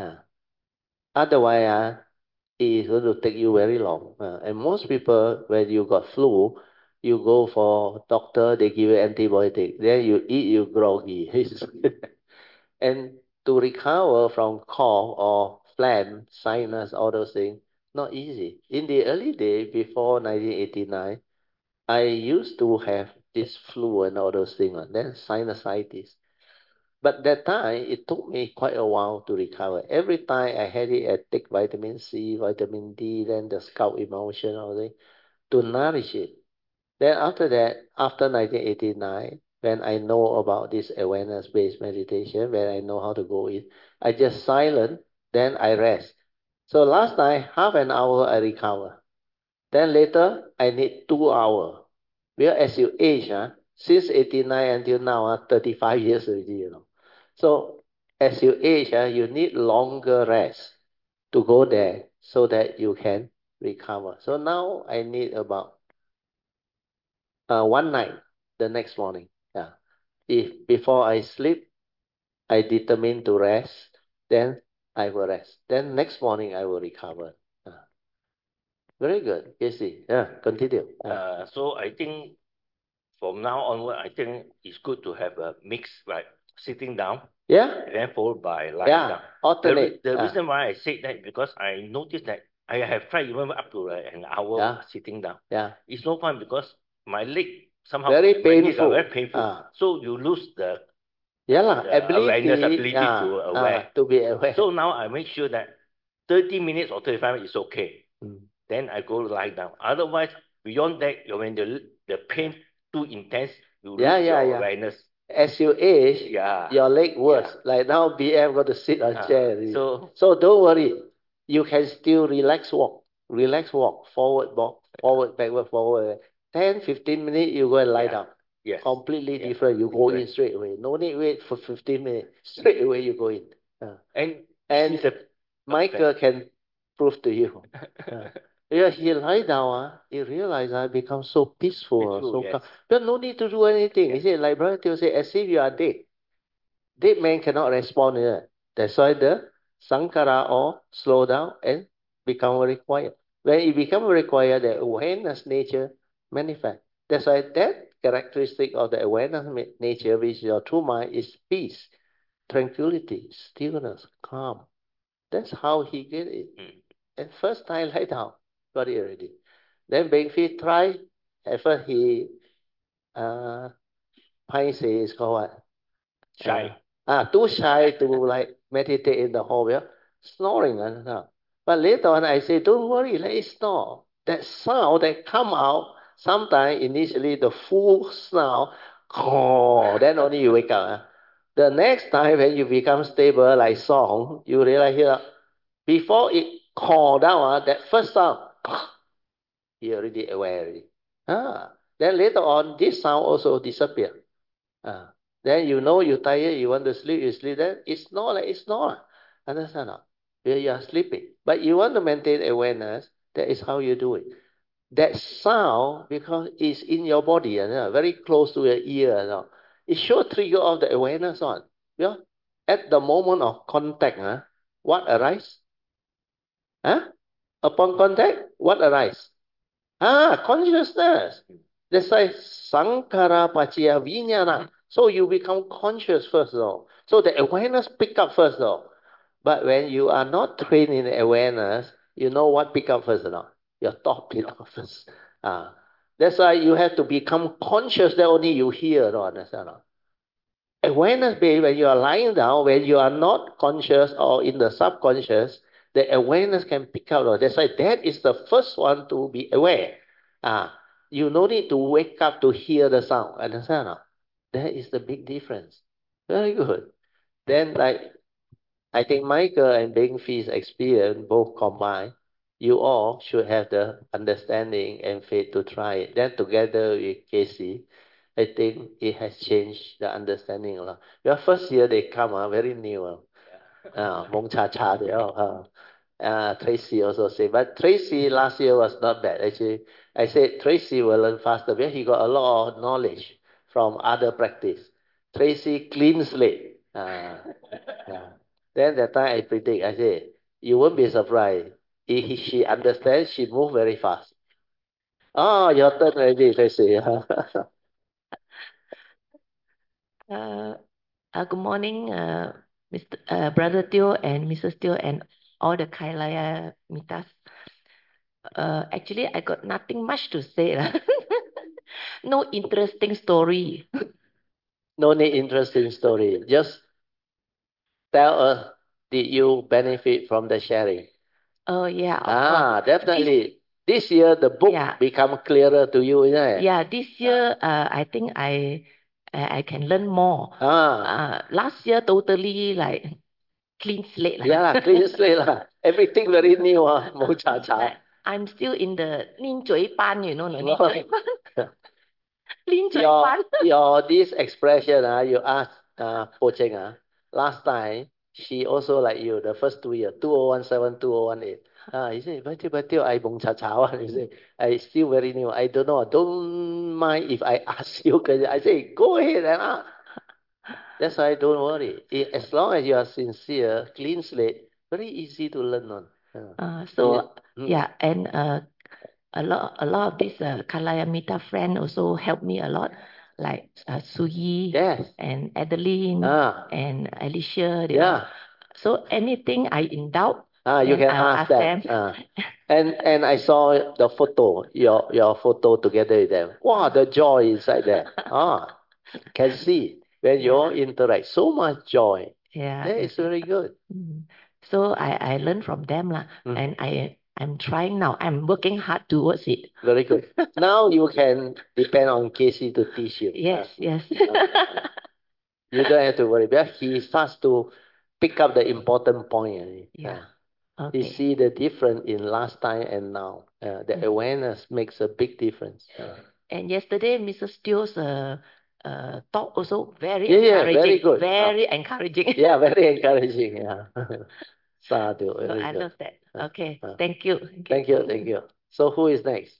Otherwise, it is going to take you very long. And most people, when you got flu, you go for doctor, they give you antibiotic. Then you eat, you groggy. And to recover from cough or phlegm, sinus, all those things, not easy. In the early days, before 1989, I used to have this flu and all those things, then sinusitis. But that time, it took me quite a while to recover. Every time I had it, I take vitamin C, vitamin D, then the scalp emulsion, all that, to nourish it. Then after that, after 1989, when I know about this awareness-based meditation, when I know how to go in, I just silent, then I rest. So last night, half an hour, I recover. Then later, I need 2 hours. Well, as you age, since 89 until now, 35 years already, So as you age, you need longer rest to go there so that you can recover. So now I need about 1 night the next morning. If before I sleep, I determine to rest, then I will rest. Then next morning I will recover. Very good. Casey. Continue. So I think from now onward, I think it's good to have a mix, right? Sitting down. Yeah. And then followed by lying down. Alternate. The reason why I said that because I noticed that I have tried even up to an hour sitting down. Yeah. It's no fun because my leg somehow very painful. Very painful. So you lose the ability to be aware. So now I make sure that 30 minutes or 35 minutes is okay. Then I go lie down. Otherwise, beyond that, when the pain too intense, you lose your awareness. As you age, your leg worse. Like now, BM got to sit on chair. So don't worry. You can still relax walk, forward, backward, forward. 10, 15 minutes, you go and lie down. Yes. Completely different. You go in straight away. No need wait for 15 minutes. Straight away you go in. And Michael can prove to you. He lie down, he realized I become so peaceful, so calm. But no need to do anything. He said, like Brother Teo said, as if you are dead. Dead man cannot respond. That's why the Sankara all slow down and become very quiet. When it becomes very quiet, the awareness nature manifests. That's why that characteristic of the awareness nature, which is your true mind, is peace, tranquility, stillness, calm. That's how he get it. And first time lie down, got it already. Then Beng Fi try. At first he Paise is called what? Shy. Too shy to like meditate in the hall, yeah? Snoring. But later on I say, don't worry, let it snore. That sound that come out, sometimes initially the full sound, then only you wake up. The next time when you become stable like song, you realize here, before it call down, that first sound, you already aware already. Then later on, this sound also disappear. Then you know you're tired, you want to sleep, you sleep. Then it's not like it's not. Understand? You are sleeping. But you want to maintain awareness, that is how you do it. That sound, because it's in your body, very close to your ear, it should trigger off the awareness on. Yeah? At the moment of contact, what arise? Upon contact, what arise? Consciousness. That's why Sankara Pachya Vijnana. So you become conscious first, though. So the awareness pick up first, though. But when you are not trained in awareness, you know what pick up first, no? Your thought pick up first. That's why you have to become conscious that only you hear, no? Understand? No? Awareness, when you are lying down, when you are not conscious or in the subconscious, the awareness can pick up. That's why that is the first one to be aware. You no need to wake up to hear the sound. Understand? That is the big difference. Very good. Then, like, I think Michael and Beng Fi's experience both combined. You all should have the understanding and faith to try it. Then together with Casey, I think it has changed the understanding a lot. Well, first year they come, very new. Mong Cha Cha, they all. Tracy also say, but Tracy last year was not bad. Actually, I said Tracy will learn faster because he got a lot of knowledge from other practice. Tracy clean slate. Yeah. Then that time I predict, I say, you won't be surprised. If she understands, she move very fast. Oh, your turn already, Tracy. Good morning, Mr. Brother Teo and Mrs. Teo and all the Kailaya Mitas. Actually, I got nothing much to say. No interesting story. No need interesting story. Just tell us, did you benefit from the sharing? Oh, yeah, of course. Definitely. This year, the book become clearer to you, isn't it? Yeah, this year, I think I can learn more. Last year, totally like clean slate. Yeah, clean slate. Everything very new. Mo cha cha. I'm still in the 拎嘴班, you know, 拎嘴班. 拎嘴班. Your this expression, you ask Po Cheng, last time, she also like you, the first 2 years, 2017, 2018. He said, but I bong cha cha. He said, I still very new. I don't know. Don't mind if I ask you. I say, go ahead and ask. That's why don't worry. As long as you are sincere, clean slate, very easy to learn on. And a lot of this Kalayamita friend also helped me a lot, like Suyi and Adeline and Alicia. So anything I in doubt, you can ask them. And I saw the photo, your photo together with them. Wow, the joy inside there. Can see when you all interact, so much joy. Yeah, that is very good. So I learned from them and I'm trying now. I'm working hard towards it. Very good. Now you can depend on Casey to teach you. Yes. You don't have to worry because he starts to pick up the important point. Okay. He see the difference in last time and now. The awareness makes a big difference. And yesterday, Mrs. Teo's talk also very encouraging. Very good. Very encouraging. Yeah, very encouraging. Sadhu. So I love that. Okay. Thank you. Thank you. So who is next?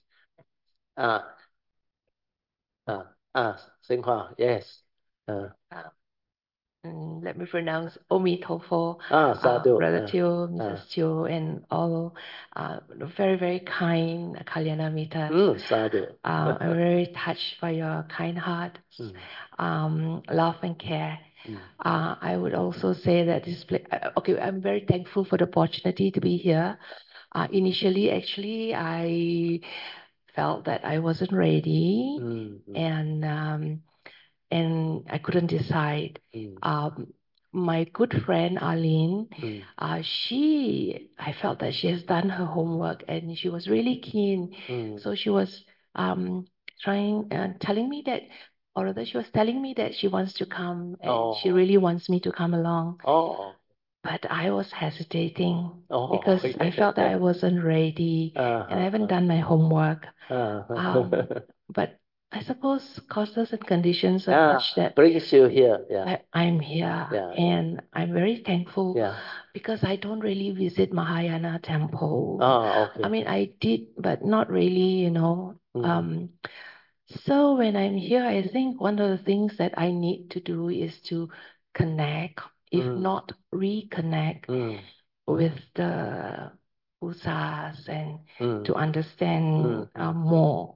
Xinghua. Yes. let me pronounce Omitofo, Sadhu. Brother Teo, Mrs. Teo, and all very, very kind Kalyanamitas. Sadhu. I'm very touched by your kind heart, love and care. I would also say that this place, okay, I'm very thankful for the opportunity to be here. Initially, actually, I felt that I wasn't ready, and I couldn't decide. My good friend Arlene, I felt that she has done her homework and she was really keen. So she was telling me that, or rather, she was telling me that she wants to come and she really wants me to come along. But I was hesitating because I felt that I wasn't ready and I haven't done my homework. But I suppose causes and conditions are such that brings you here. I'm here, and I'm very thankful because I don't really visit Mahayana temple. I mean, I did, but not really, So when I'm here, I think one of the things that I need to do is to connect, if not reconnect, with the Usas and to understand more,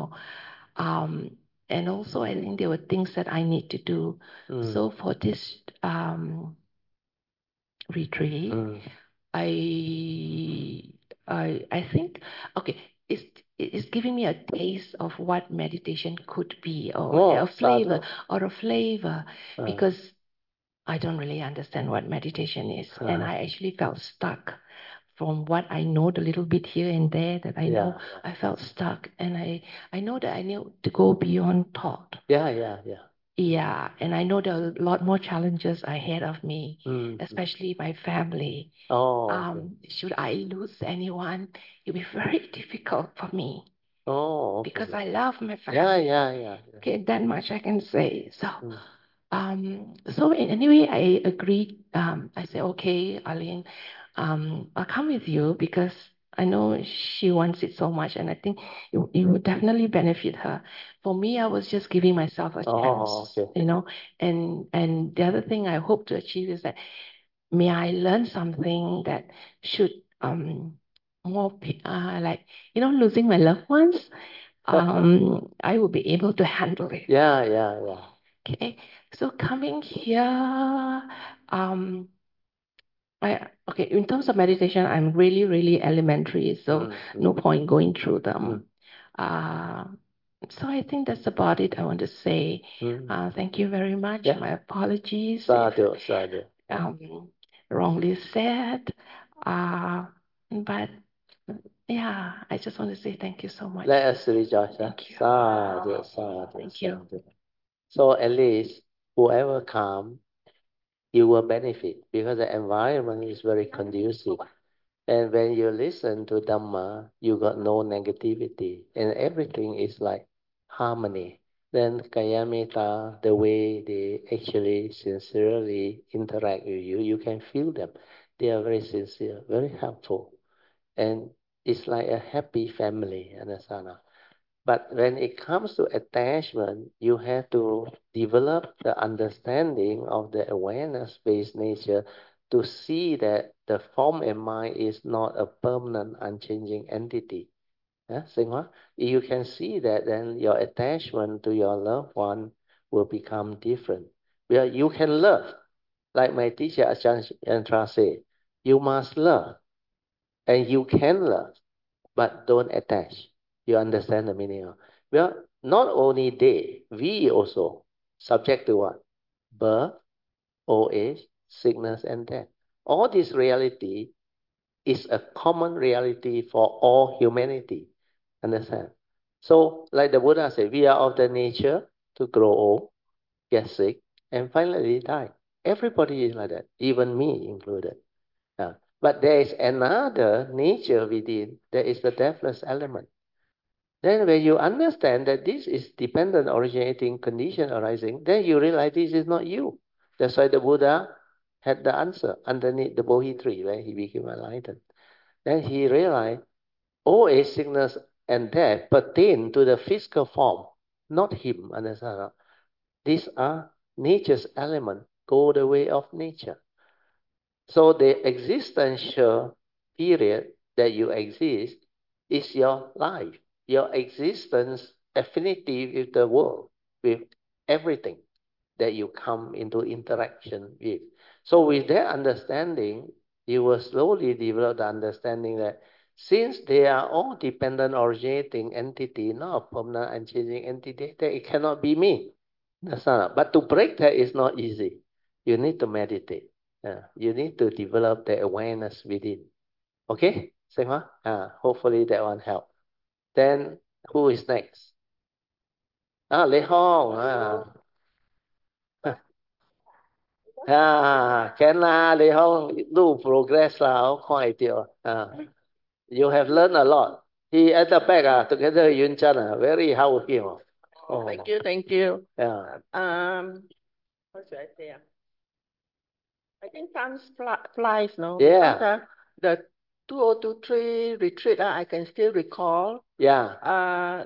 and also I think there were things that I need to do. So for this retreat, I think, okay, it's giving me a taste of what meditation could be, or a flavor, because I don't really understand what meditation is, and I actually felt stuck. From what I know, the little bit here and there that I know, I felt stuck, and I know that I need to go beyond thought. Yeah, and I know there are a lot more challenges ahead of me, especially my family. Should I lose anyone, it'll be very difficult for me because I love my family. Okay, that much I can say. So anyway, I agreed. I said, okay, Arlene, I'll come with you because I know she wants it so much, and I think it would definitely benefit her. For me, I was just giving myself a chance, And the other thing I hope to achieve is that may I learn something that should more like losing my loved ones. I will be able to handle it. Okay, so coming here, in terms of meditation, I'm really, really elementary, so no point going through them. So I think that's about it I want to say. Thank you very much. My apologies. Sadhu. Wrongly said. But yeah, I just want to say thank you so much. Let us rejoice. Thank you. Sadhu. Thank you. So at least whoever come, you will benefit because the environment is very conducive. And when you listen to Dhamma, you got no negativity and everything is like harmony. Then Kayamita, the way they actually sincerely interact with you, you can feel them. They are very sincere, very helpful. And it's like a happy family, understand? But when it comes to attachment, you have to develop the understanding of the awareness-based nature to see that the form and mind is not a permanent, unchanging entity. If you can see that, then your attachment to your loved one will become different. Where you can love, like my teacher Ajahn Yantra said, you must love, and you can love, but don't attach. You understand the meaning? Well, not only they, we also subject to what? Birth, old age, sickness, and death. All this reality is a common reality for all humanity. Understand? So, like the Buddha said, we are of the nature to grow old, get sick, and finally die. Everybody is like that, even me included. But there is another nature within, there is the deathless element. Then when you understand that this is dependent originating condition arising, then you realize this is not you. That's why the Buddha had the answer underneath the Bodhi tree when he became enlightened. Then he realized all age, sickness, and death pertain to the physical form, not him. Understand? These are nature's elements. go the way of nature. So the existential period that you exist is your life, your existence affinity with the world, with everything that you come into interaction with. So with that understanding, you will slowly develop the understanding that since they are all dependent originating entity, not a permanent and changing entity, that it cannot be me. That's not. But to break that is not easy. You need to meditate. You need to develop the awareness within. Okay? Same, hopefully that one help. Then who is next? Lê Hong. Can Lê Hong do progress you have learned a lot. He at the back together with Yun Chan very hardworking. Oh. Thank you. Yeah. What should I say? I think time flies, no? Yeah. Because, the 2023 retreat, I can still recall. Yeah.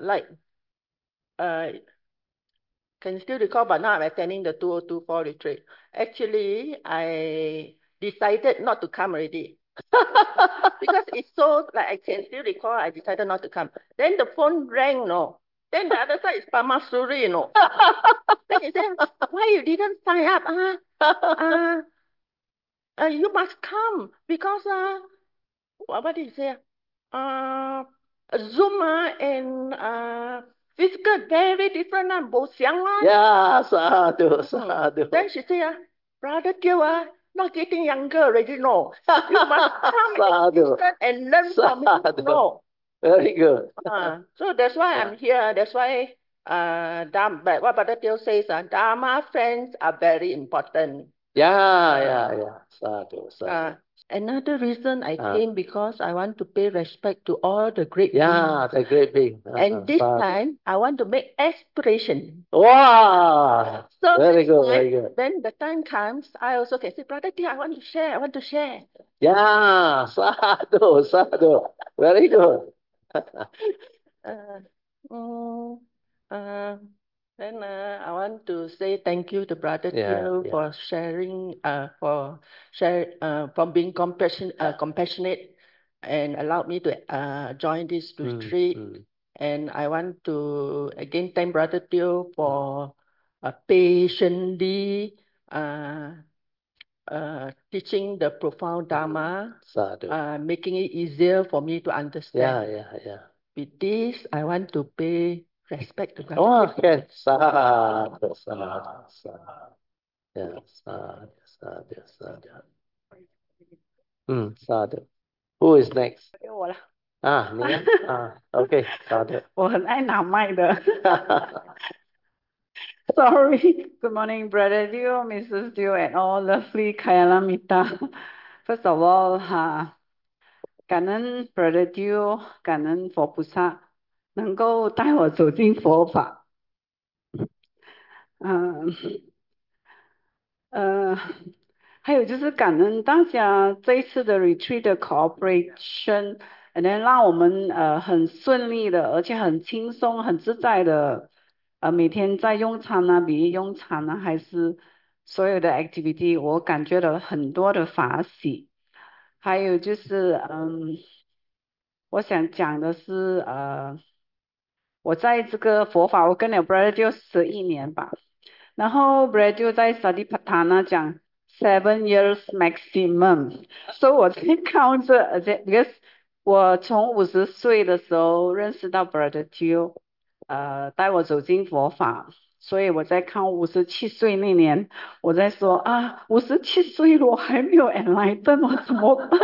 Can still recall, but now I'm attending the 2024 retreat. Actually, I decided not to come already. Because it's so, like, I can still recall, I decided not to come. Then the phone rang, no? Then the other side is Pamasuri, no? Then he said, why you didn't sign up? You must come because, what did he say? Zoom and physical very different, both young. Yeah, sadhu. Then she said, Brother Teo, not getting younger already, no. You must come and learn from him, no. Very good. So that's why I'm here. That's why but what Brother Teo says, Dharma friends are very important. Yeah. Sadhu. Another reason I came because I want to pay respect to all the great beings. The great beings. And this time, I want to make aspiration. Wow! So very good. Then the time comes, I also can say, Brother Teo, I want to share. Yeah, sadhu. Very good. Then I want to say thank you to Brother Teo for sharing, for being compassionate and allowed me to join this retreat. And I want to again thank Brother Teo for patiently teaching the profound Dharma, making it easier for me to understand. Yeah. With this, I want to pay respect to God. Okay. Sadhu. Yeah, sadhu. Who is next? Okay, sadhu. 我很爱拿麦的。Sorry. Good morning, Brother Teo, Mrs. Teo, and all lovely Kayalamita. First of all, 感恩 Brother Teo, 感恩佛菩萨能够带我走进佛法。还有就是感恩大家这一次的 retreat 的 cooperation， 让我们很顺利的，而且很轻松、很自在的，每天在用餐啊、比喻用餐啊，还是所有的 activity， 我感觉到很多的法喜。还有就是我想讲的是我在这个佛法，我跟了 Brother 就11年吧。然后 Brad 就在 Satipatthana 讲 7 years maximum， 所以我在count because 我从50岁的时候认识到 Brother Teo， 带我走进佛法，所以我在count 57岁那年，我在说57岁了我还没有 enlighten， 我怎么办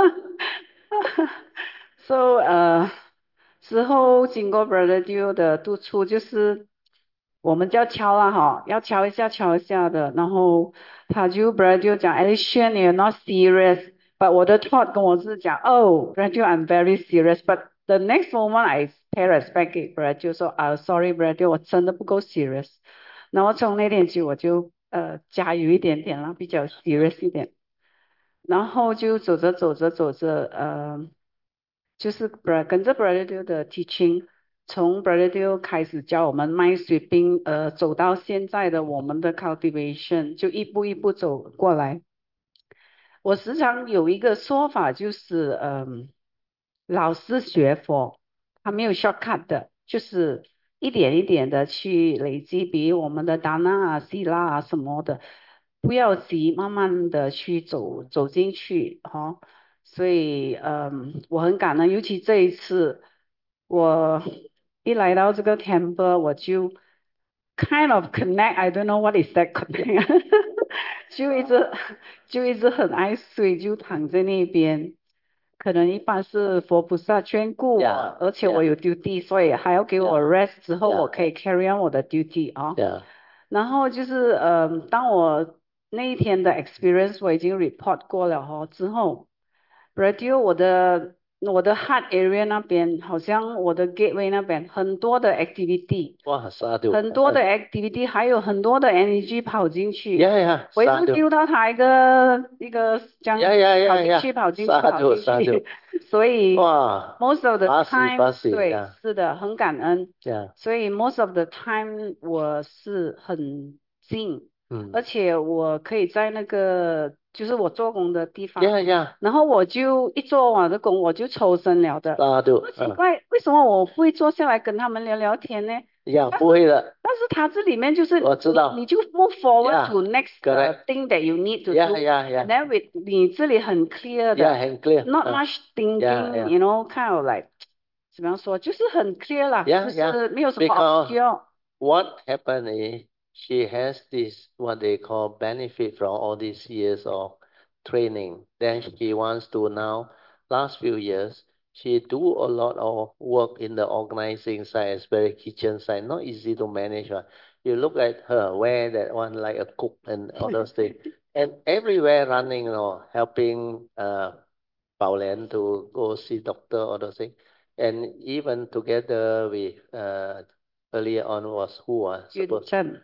？So 之后经过 Brother Teo 的督促，就是我们就要敲啦要敲一下的，然后他就 Brother 就讲 Alicia 你 not serious， but 我的 thought 跟我是讲Brother I'm very serious， but the next moment I pay respect 给 Brother 就说sorry Brother 我真的不够 serious， 然后从那天起我就加油一点点啦，比较 serious 一点，然后就走着就是跟着 Brother 的 teaching， 从 Brother Dio 开始教我们 mind sweeping，走到现在的我们的 cultivation，就一步一步走过来。我时常有一个说法，就是老师学佛，他没有 shortcut 的，就是一点一点的去累积，比如我们的达那啊、希拉啊什么的，不要急，慢慢的去走进去，哈。所以我很感恩，尤其这一次，我一来到这个 temple，我就 kind of connect，I don't know what is that connect，就一直很爱睡，就躺在那边。可能一般是佛菩萨眷顾我，而且我有 duty，所以还要给我 rest 之后，我可以 carry on 我的 duty 啊。然后就是当我那一天的 experience 我已经 report 过了哈，之后 radio 我的 heart area 那边，好像我的 gateway 那边很多的 activity， 哇， 很多的 activity，还有很多的 energy 跑进去。我一直 feel 到它一个这样跑进去，所以 most of the time， 对，是的，很感恩。所以 most of the time 我是很静，而且我可以在那个就是我做工的地方，然后我就一做完的工我就抽身了的。不奇怪，为什么我不会坐下来跟他们聊聊天呢？ 不会的。 但是它这里面就是我知道， 你就 move forward to next thing that you need to do. And then with 你这里很 clear 的， 很 clear. Not much thinking, you know, kind of like 怎么样说，就是很 clear 啦，就是没有什么 obscure. What happened is she has this what they call benefit from all these years of training. Then she wants to now last few years. She do a lot of work in the organizing side, especially kitchen side. Not easy to manage. You look at her, wear that one like a cook and all those things. And everywhere running, helping Bao Lian to go see doctor, all those things. And even together with earlier on was who? Yun Chan.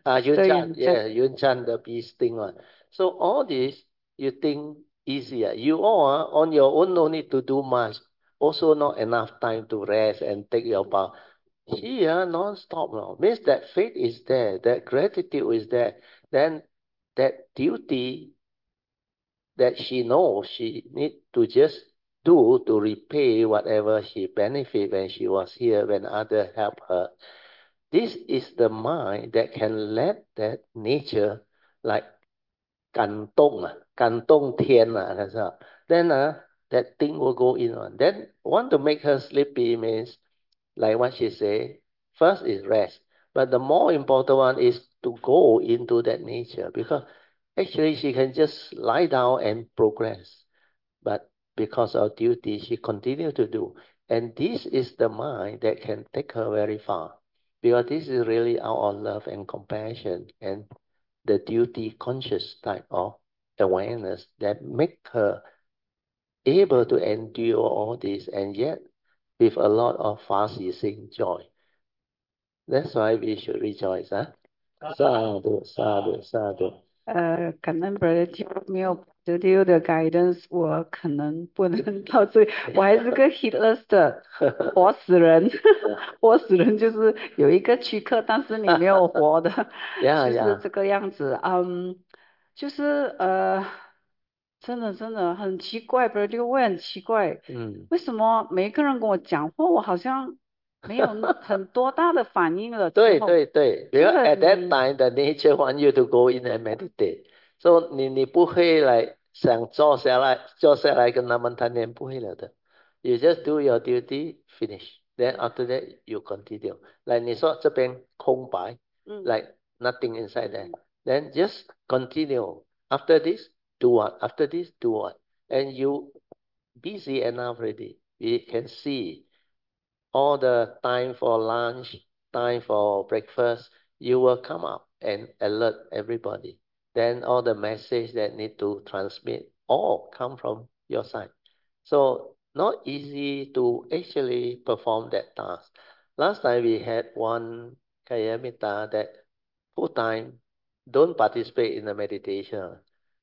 Yun Chan, the bee sting one. So all this, you think easier. You all on your own no need to do much. Also not enough time to rest and take your bath. Here, non-stop now. Means that faith is there, that gratitude is there. Then that duty that she knows she need to just do to repay whatever she benefit when she was here, when others help her. This is the mind that can let that nature like 感动天 that's all. Then that thing will go in on. Then want to make her sleepy means like what she say, first is rest. But the more important one is to go into that nature, because actually she can just lie down and progress. But because of duty, she continue to do. And this is the mind that can take her very far. Because this is really out of love and compassion and the duty conscious type of awareness that make her able to endure all this, and yet with a lot of far-ceasing joy. That's why we should rejoice, huh? Sadhu, sadhu, sadhu. 感恩 Brother Teo 没有 Brother Teo 的 guidance， 我可能不能到这里，我还是个 heedless 的活死人。活死人就是有一个躯壳，但是你没有活的，就是这个样子。就是真的很奇怪 Brother Teo 我也很奇怪，为什么每一个人跟我讲话，我好像没有很多大的反应了。 对， because at that time the nature want you to go in and meditate. So 你不会来想坐下来跟他们谈天，不会了的。You just do your duty, finish. Then after that you continue. Like 你说这边空白，like nothing inside there. Then just continue. After this, do what? After this, do what? And you busy enough already. We can see all the time for lunch, time for breakfast, you will come up and alert everybody. Then all the message that need to transmit all come from your side. So not easy to actually perform that task. Last time we had one Kayamita that full time don't participate in the meditation.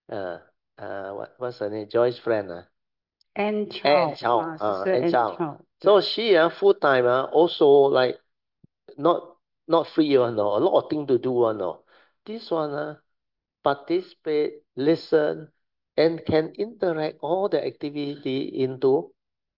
What's her name? Joy's friend. Ann Chow. So she full time also like not free one, no. A lot of things to do one, no. This one, participate, listen, and can interact all the activity into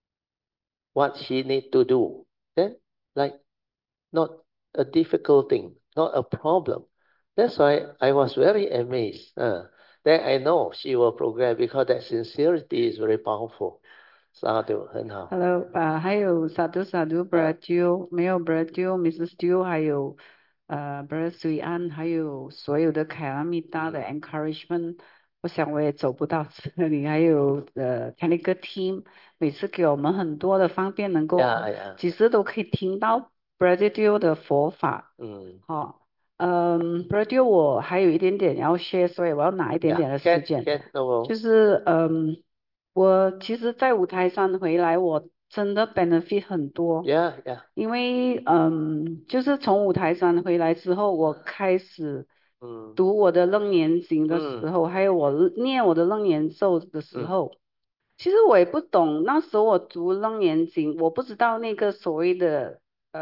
what she need to do. Then, like, not a difficult thing, not a problem. That's why I was very amazed. Then I know she will progress because that sincerity is very powerful. 沙丢很好。 Hello，还有Brother Jiu，没有Brother Jiu，Mrs. Jiu，还有Brother Sui An，还有所有的凯拉米达的 encouragement，我想我也走不到这里。还有technical team，每次给我们很多的方便，能够几时都可以听到 Brother Jiu 的佛法。好。Brother Jiu，我还有一点点要 share，所以我要拿一点点的时间。就是我其实在五台山回来，我真的 benefit 很多。因为就是从五台山回来之后，我开始读我的楞严经的时候，还有我念我的楞严咒的时候，其实我也不懂，那时候我读楞严经，我不知道那个所谓的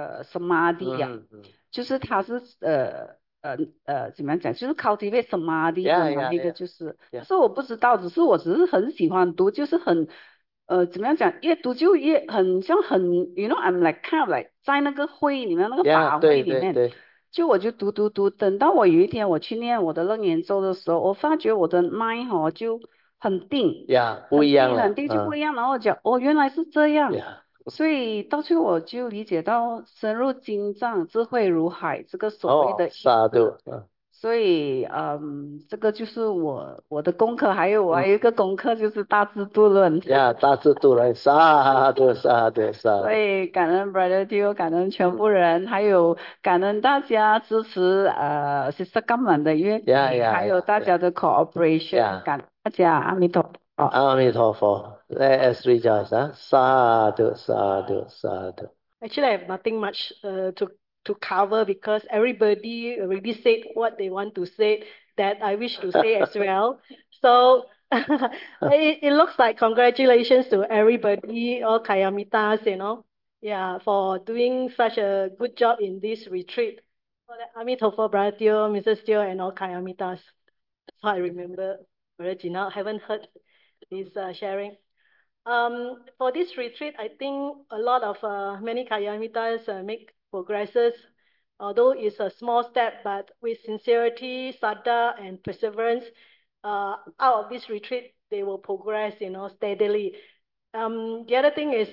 samadhi 呀，就是它是怎么样讲，就是 cultivate samadhi 的嘛，那个就是，但是我不知道，只是很喜欢读，就是很怎么样讲，越读就越很像很 ，you know I'm like kind of like 在那个会里面那个法会里面，我就读，等到我有一天我去念我的楞严咒的时候，我发觉我的 mind 就很定， 不一样了， 很定就不一样，然后我讲原来是这样。所以到最后我就理解到深入经藏，智慧如海，这个所谓的沙度。 所以这个就是我的功课，还有我有一个功课就是大智度论。 大智度论，沙度。 所以感恩 Brother Teo， 感恩全部人，还有感恩大家支持Sister Gaman 的约定，还有大家的 cooperation， 感恩大家，阿弥陀佛。 阿弥陀佛 ，Let us rejoice， sadhu。 Actually, I have nothing much to cover because everybody already said what they want to say that I wish to say as well. So it looks like congratulations to everybody, all Kayamitas, for doing such a good job in this retreat. Amitofo, Brother Teo, Mrs. Teo, and all Kayamitas. So I remember, Brother Gina, I haven't heard his sharing. For this retreat, I think a lot of many Kayamitas make progresses, although it's a small step, but with sincerity, saddha, and perseverance, out of this retreat, they will progress, steadily. The other thing is,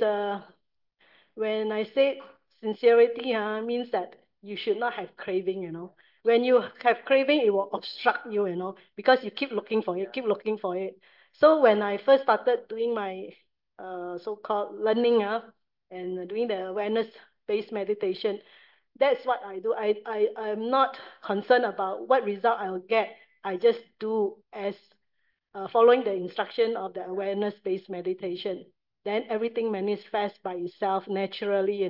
when I say sincerity, means that you should not have craving, When you have craving, it will obstruct you, because you keep looking for it. So when I first started doing my so-called learning and doing the awareness-based meditation, that's what I do. I'm not concerned about what result I'll get. I just do as following the instruction of the awareness-based meditation. Then everything manifests by itself naturally,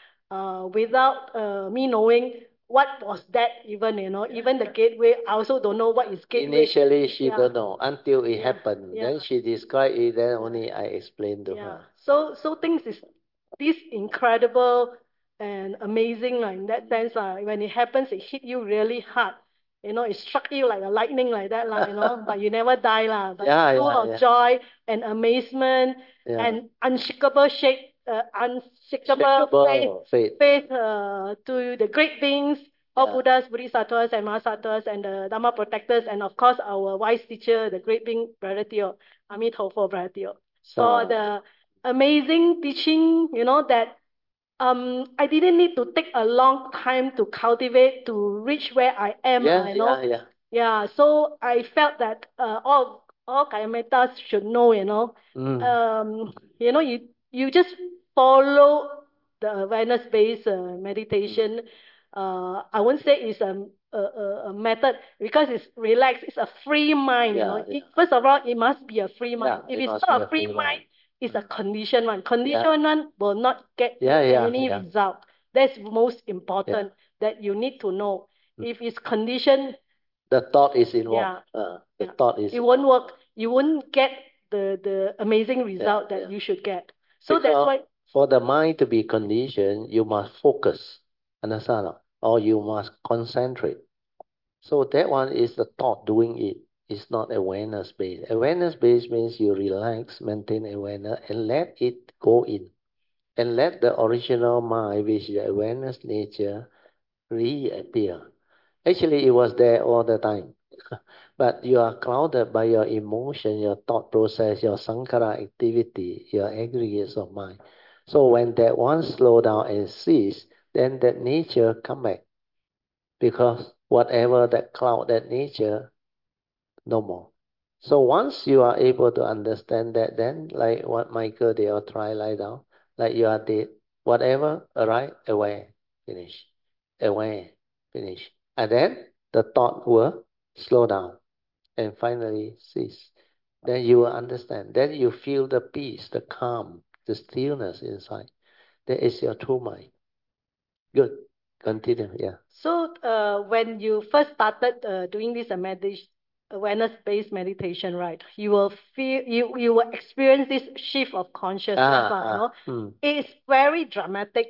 without me knowing what was that even, even the gateway, I also don't know what is gateway. Initially, she don't know until it happened. Then she described it, then only I explained to her. So things is this incredible and amazing in that sense. When it happens, it hit you really hard. It struck you like a lightning like that, but you never die. But full of joy and amazement and unshakable faith to the great beings, all Buddhas, Bodhisattvas, and Mahasattvas, and the Dharma protectors, and of course our wise teacher, the great being, Brother Teo, Amitofo, Brother Teo, for the amazing teaching, that I didn't need to take a long time to cultivate to reach where I am. So I felt that all Kayamitas should know, you just follow the awareness-based meditation. I won't say it's a method because it's relaxed. It's a free mind. First of all, it must be a free mind. If it's not a free mind, it's a conditioned one. Conditioned one will not get any result. That's most important that you need to know. If it's conditioned, the thought is involved. It won't work. You won't get the amazing result that you should get. So that's why for the mind to be conditioned, you must focus. Understand? Or you must concentrate. So that one is the thought doing it. It's not awareness based. Awareness based means you relax, maintain awareness, and let it go in. And let the original mind, which is the awareness nature, reappear. Actually, it was there all the time. But you are clouded by your emotion, your thought process, your sankhara activity, your aggregates of mind. So when that one slow down and cease, then that nature come back. Because whatever that cloud, that nature, no more. So once you are able to understand that, then like what Michael, they all try lie down, like you are dead. Whatever, arise, aware, finish. Aware, finish. And then the thought will slow down and finally cease. Then you will understand. Then you feel the peace, the calm, the stillness inside. That is your true mind. Good. Continue. Yeah. So when you first started doing this awareness-based meditation, right? You will feel you will experience this shift of consciousness. It's very dramatic.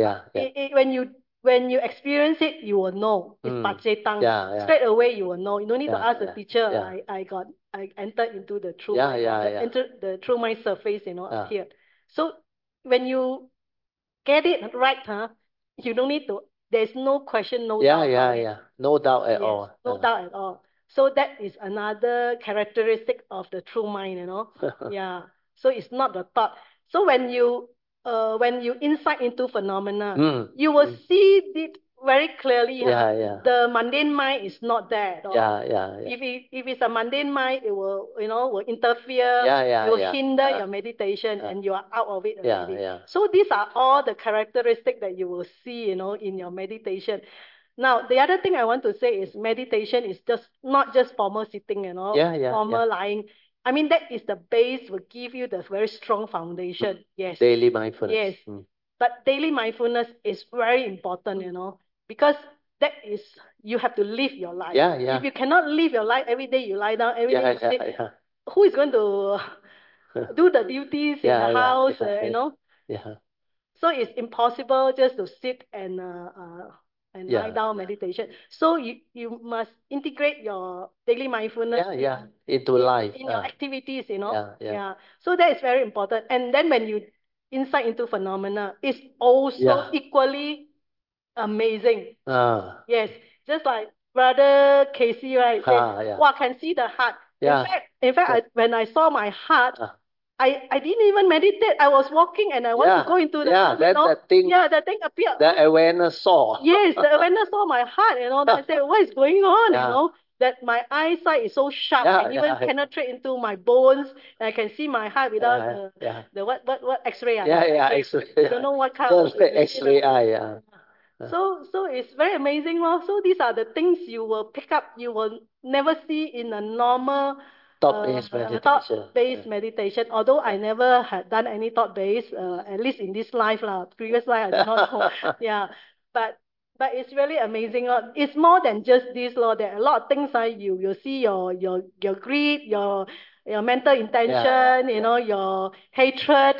When you experience it, you will know. It's pacetang. Straight away you will know. You don't need to ask the teacher. I entered into the true mind. The true mind surface, appeared. So when you get it right, you don't need to. There's no question, no doubt. No doubt at all. No doubt at all. So that is another characteristic of the true mind, Yeah. So it's not the thought. So when you insight into phenomena, you will see it very clearly. The mundane mind is not there at all. If it's a mundane mind, it will interfere. It will hinder your meditation, and you are out of it already. So these are all the characteristics that you will see, in your meditation. Now, the other thing I want to say is meditation is not just formal sitting, formal lying. I mean, that is the base, will give you the very strong foundation. Yes. Daily mindfulness. Yes. But daily mindfulness is very important, because that is, you have to live your life. If you cannot live your life, every day you lie down, every day you sit, who is going to do the duties in the house, So it's impossible just to sit and lie down meditation. So you must integrate your daily mindfulness into life. In your activities, So that is very important. And then when you insight into phenomena, it's also equally amazing. Yes, just like Brother Casey, right? Wow, can see the heart. In fact, when I saw my heart, I didn't even meditate. I was walking and I want to go into the that thing appeared. The awareness saw. Yes, the awareness saw my heart, I said, what is going on, that my eyesight is so sharp, and even penetrate into my bones, and I can see my heart without the what X-ray. X-ray. I don't know what kind of X-ray eye. So it's very amazing. So these are the things you will pick up, you will never see in a normal thought-based meditation. Although I never had done any thought-based, at least in this life, previous life I do not know. But it's really amazing. It's more than just this. There are a lot of things you see your greed, your mental intention, your hatred,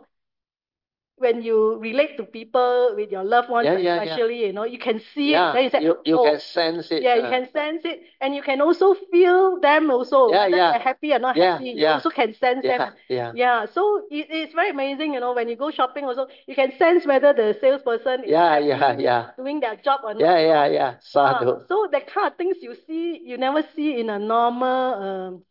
when you relate to people, with your loved ones, especially, you can see it. Then you say, you can sense it. You can sense it, and you can also feel them also. Whether they're happy or not happy, you also can sense them. So it's very amazing, when you go shopping also, you can sense whether the salesperson is doing their job or not. So that kind of things you never see in a normal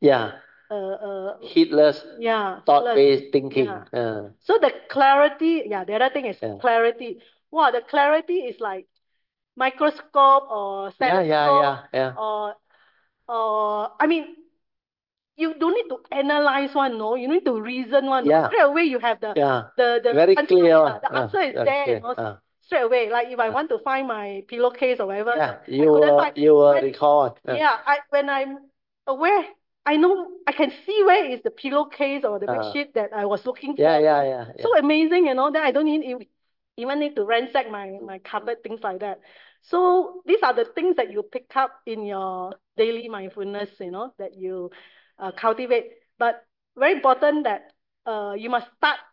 heedless, thought-based thinking. So the clarity, the other thing is clarity. Wow, the clarity is like microscope or stethoscope or I mean, you don't need to analyze one, no. You need to reason one. Straight away you have the very answer. Clear. The answer is there. Straight away, like if I want to find my pillowcase or whatever, you will recall. When I'm aware, I know I can see where is the pillowcase or the bedsheet that I was looking for. So amazing, then I don't even need to ransack my cupboard, things like that. So these are the things that you pick up in your daily mindfulness, that you cultivate. But very important that you must start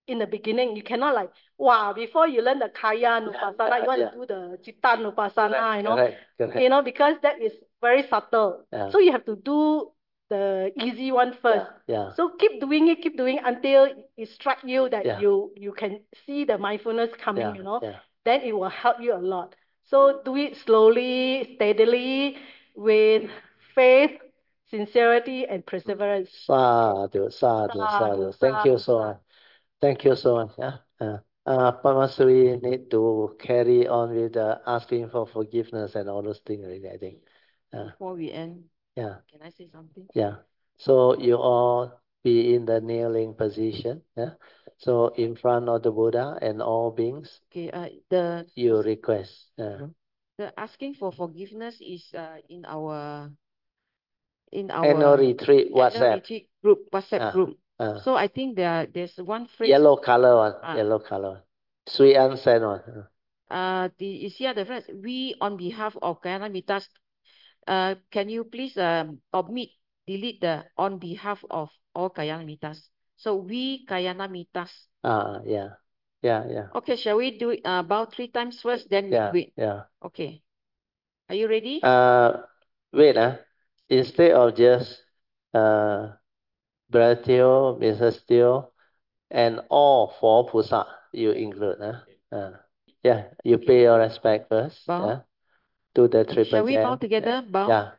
in the beginning. You cannot like, wow, before you learn the Kaya Nupasana, you want to do the Citta Nupasana, you know. Correct. Because that is very subtle. Yeah. So you have to do the easy one first. Yeah. So keep doing it until it strikes you that Yeah. you can see the mindfulness coming, Yeah. you know. Yeah. Then it will help you a lot. So do it slowly, steadily, with faith, sincerity, and perseverance. Sadhu. Thank you so much. Thank you so much. Pamasuri need to carry on with asking for forgiveness and all those things already, I think. Before we end, Yeah. can I say something? Yeah. So you all be in the kneeling position. Yeah. So in front of the Buddha and all beings, Okay, you request. the asking for forgiveness is in our Annual retreat annual WhatsApp. retreat group, WhatsApp group. So I think there's one phrase. Yellow color one. Yellow color. Sweet and sand one. You see the phrase, we on behalf of Kayana Mitas, can you please omit, delete the on behalf of all Kayana Mitas. So we Kayana Mitas. Yeah. Yeah. Okay, shall we do it about 3 times first, then Yeah. we Yeah. Okay. Are you ready? Wait. Instead of just Brother Teo, Mrs. Teo, and all 4 Pusa, you include. Yeah, you pay your respect first. Bow. Yeah. To the triple Shall we bow jam. together? Bow. Yeah.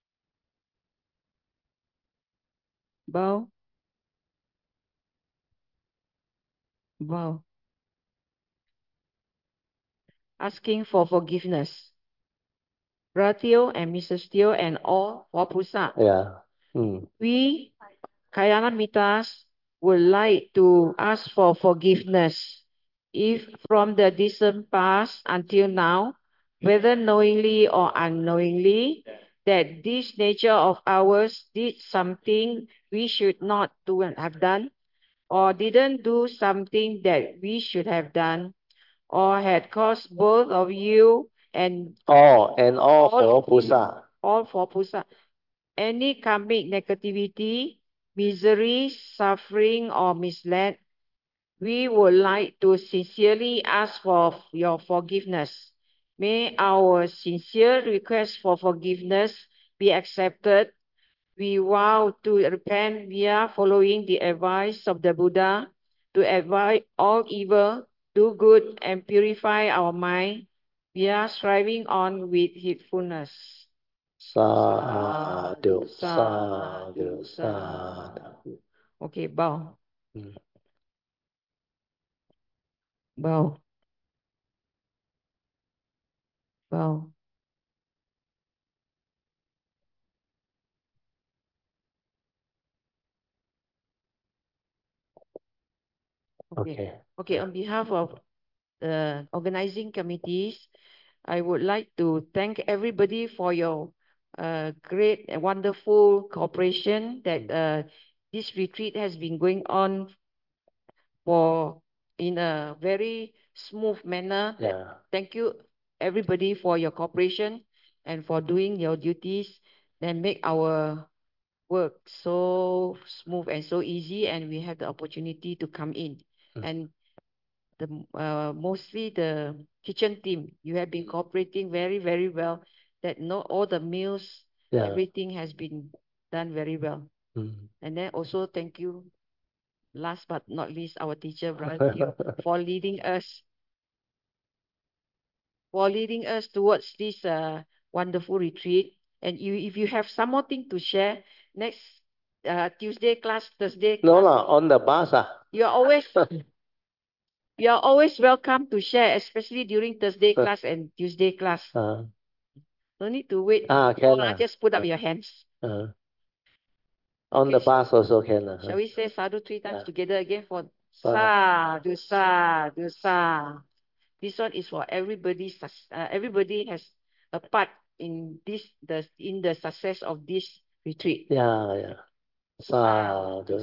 Bow. Bow. Asking for forgiveness. Brother Teo and Mrs. Teo and all 4 Pusa. Yeah. We, Kayana Mitas, would like to ask for forgiveness if from the distant past until now, whether knowingly or unknowingly, that this nature of ours did something we should not do and have done, or didn't do something that we should have done, or had caused both of you and all 4 Pusa. All 4 Pusa. Any karmic negativity, misery, suffering, or misled, we would like to sincerely ask for your forgiveness. May our sincere request for forgiveness be accepted. We vow to repent via following the advice of the Buddha, to avoid all evil, do good, and purify our mind. We are striving on with heedfulness. Sadhu. Okay, bow. Bow. Bow. Okay, on behalf of the organizing committees, I would like to thank everybody for your great and wonderful cooperation that this retreat has been going on in a very smooth manner. Yeah. Thank you everybody for your cooperation and for doing your duties and make our work so smooth and so easy, and we have the opportunity to come in. And mostly the kitchen team, you have been cooperating very, very well. That all the meals, everything has been done very well. And then also thank you, last but not least, our teacher, Brother Teo, for leading us towards this wonderful retreat. And if you have some more thing to share, next Tuesday class, Thursday class. No, on the bus. You are always welcome to share, especially during Thursday class and Tuesday class. No need to wait. Just put up your hands. On the bus also can. Shall we say sadhu 3 times together again for sadhu, sadhu, sadhu. This one is for everybody. Everybody has a part in the success of this retreat. Yeah. Sadhu.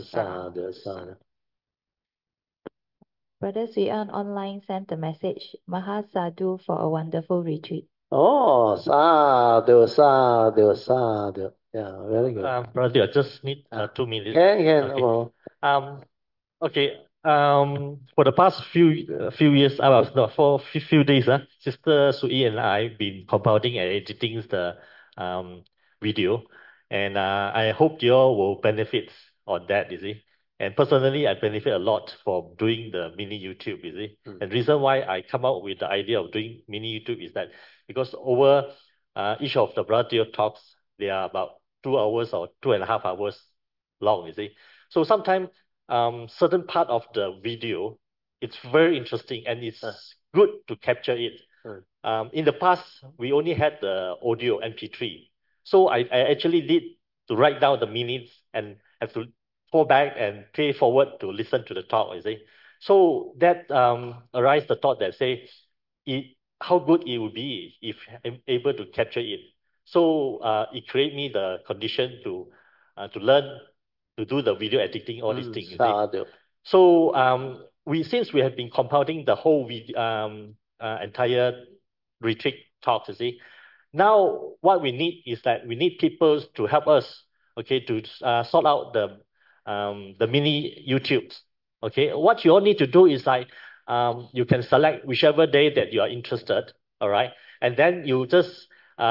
Brother Suyan online sent a message. Maha Sadhu for a wonderful retreat. Oh, sadhu. Yeah, very good. Brother, I just need 2 minutes. Can. Okay. Okay. For the past few years, no, for few days, Sister Sui and I been compounding and editing the video, and I hope you all will benefit on that, you see. And personally, I benefit a lot from doing the mini YouTube, you see. And the reason why I come out with the idea of doing mini YouTube is that because over each of the Brother Teo talks, they are about 2 hours or 2.5 hours long, you see. So sometimes certain part of the video, it's very interesting and it's good to capture it. In the past, we only had the audio MP3. So I actually need to write down the minutes and have to go back and play forward to listen to the talk, you see. So that arise the thought that say, how good it would be if I'm able to capture it. So it create me the condition to learn to do the video editing, all these things. You see. So since we have been compounding the whole entire retreat talks, you see. Now what we need is that we need people to help us, okay, to sort out the mini YouTubes. Okay, what you all need to do is like you can select whichever day that you are interested, all right, and then you just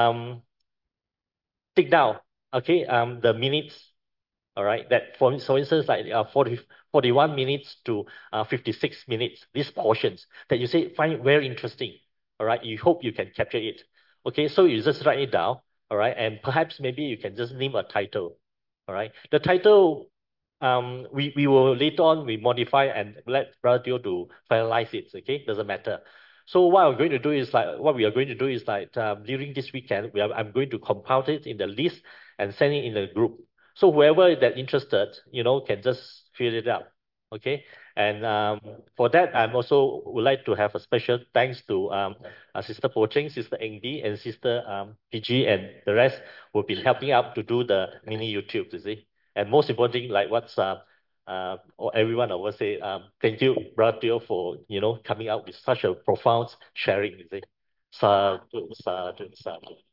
take down, okay, the minutes, all right, that for instance, like 41 minutes to 56 minutes, these portions that you say find very interesting, all right, you hope you can capture it. Okay, so you just write it down, all right, and perhaps maybe you can just name a title, all right. The title, we will later on, we modify and let Brother Teo to finalize it, okay, doesn't matter. So what we are going to do is like during this weekend, I'm going to compile it in the list and send it in the group. So whoever that interested, you know, can just fill it out, okay? And for that, I'm also would like to have a special thanks to Sister Po Cheng, Sister Eng Di, and Sister PG, and the rest who have been helping out to do the mini YouTube, you see. And most importantly, like what's everyone of us say, thank you, Brother Teo, for, you know, coming out with such a profound sharing, you see. Sadhu, sadhu, sadhu.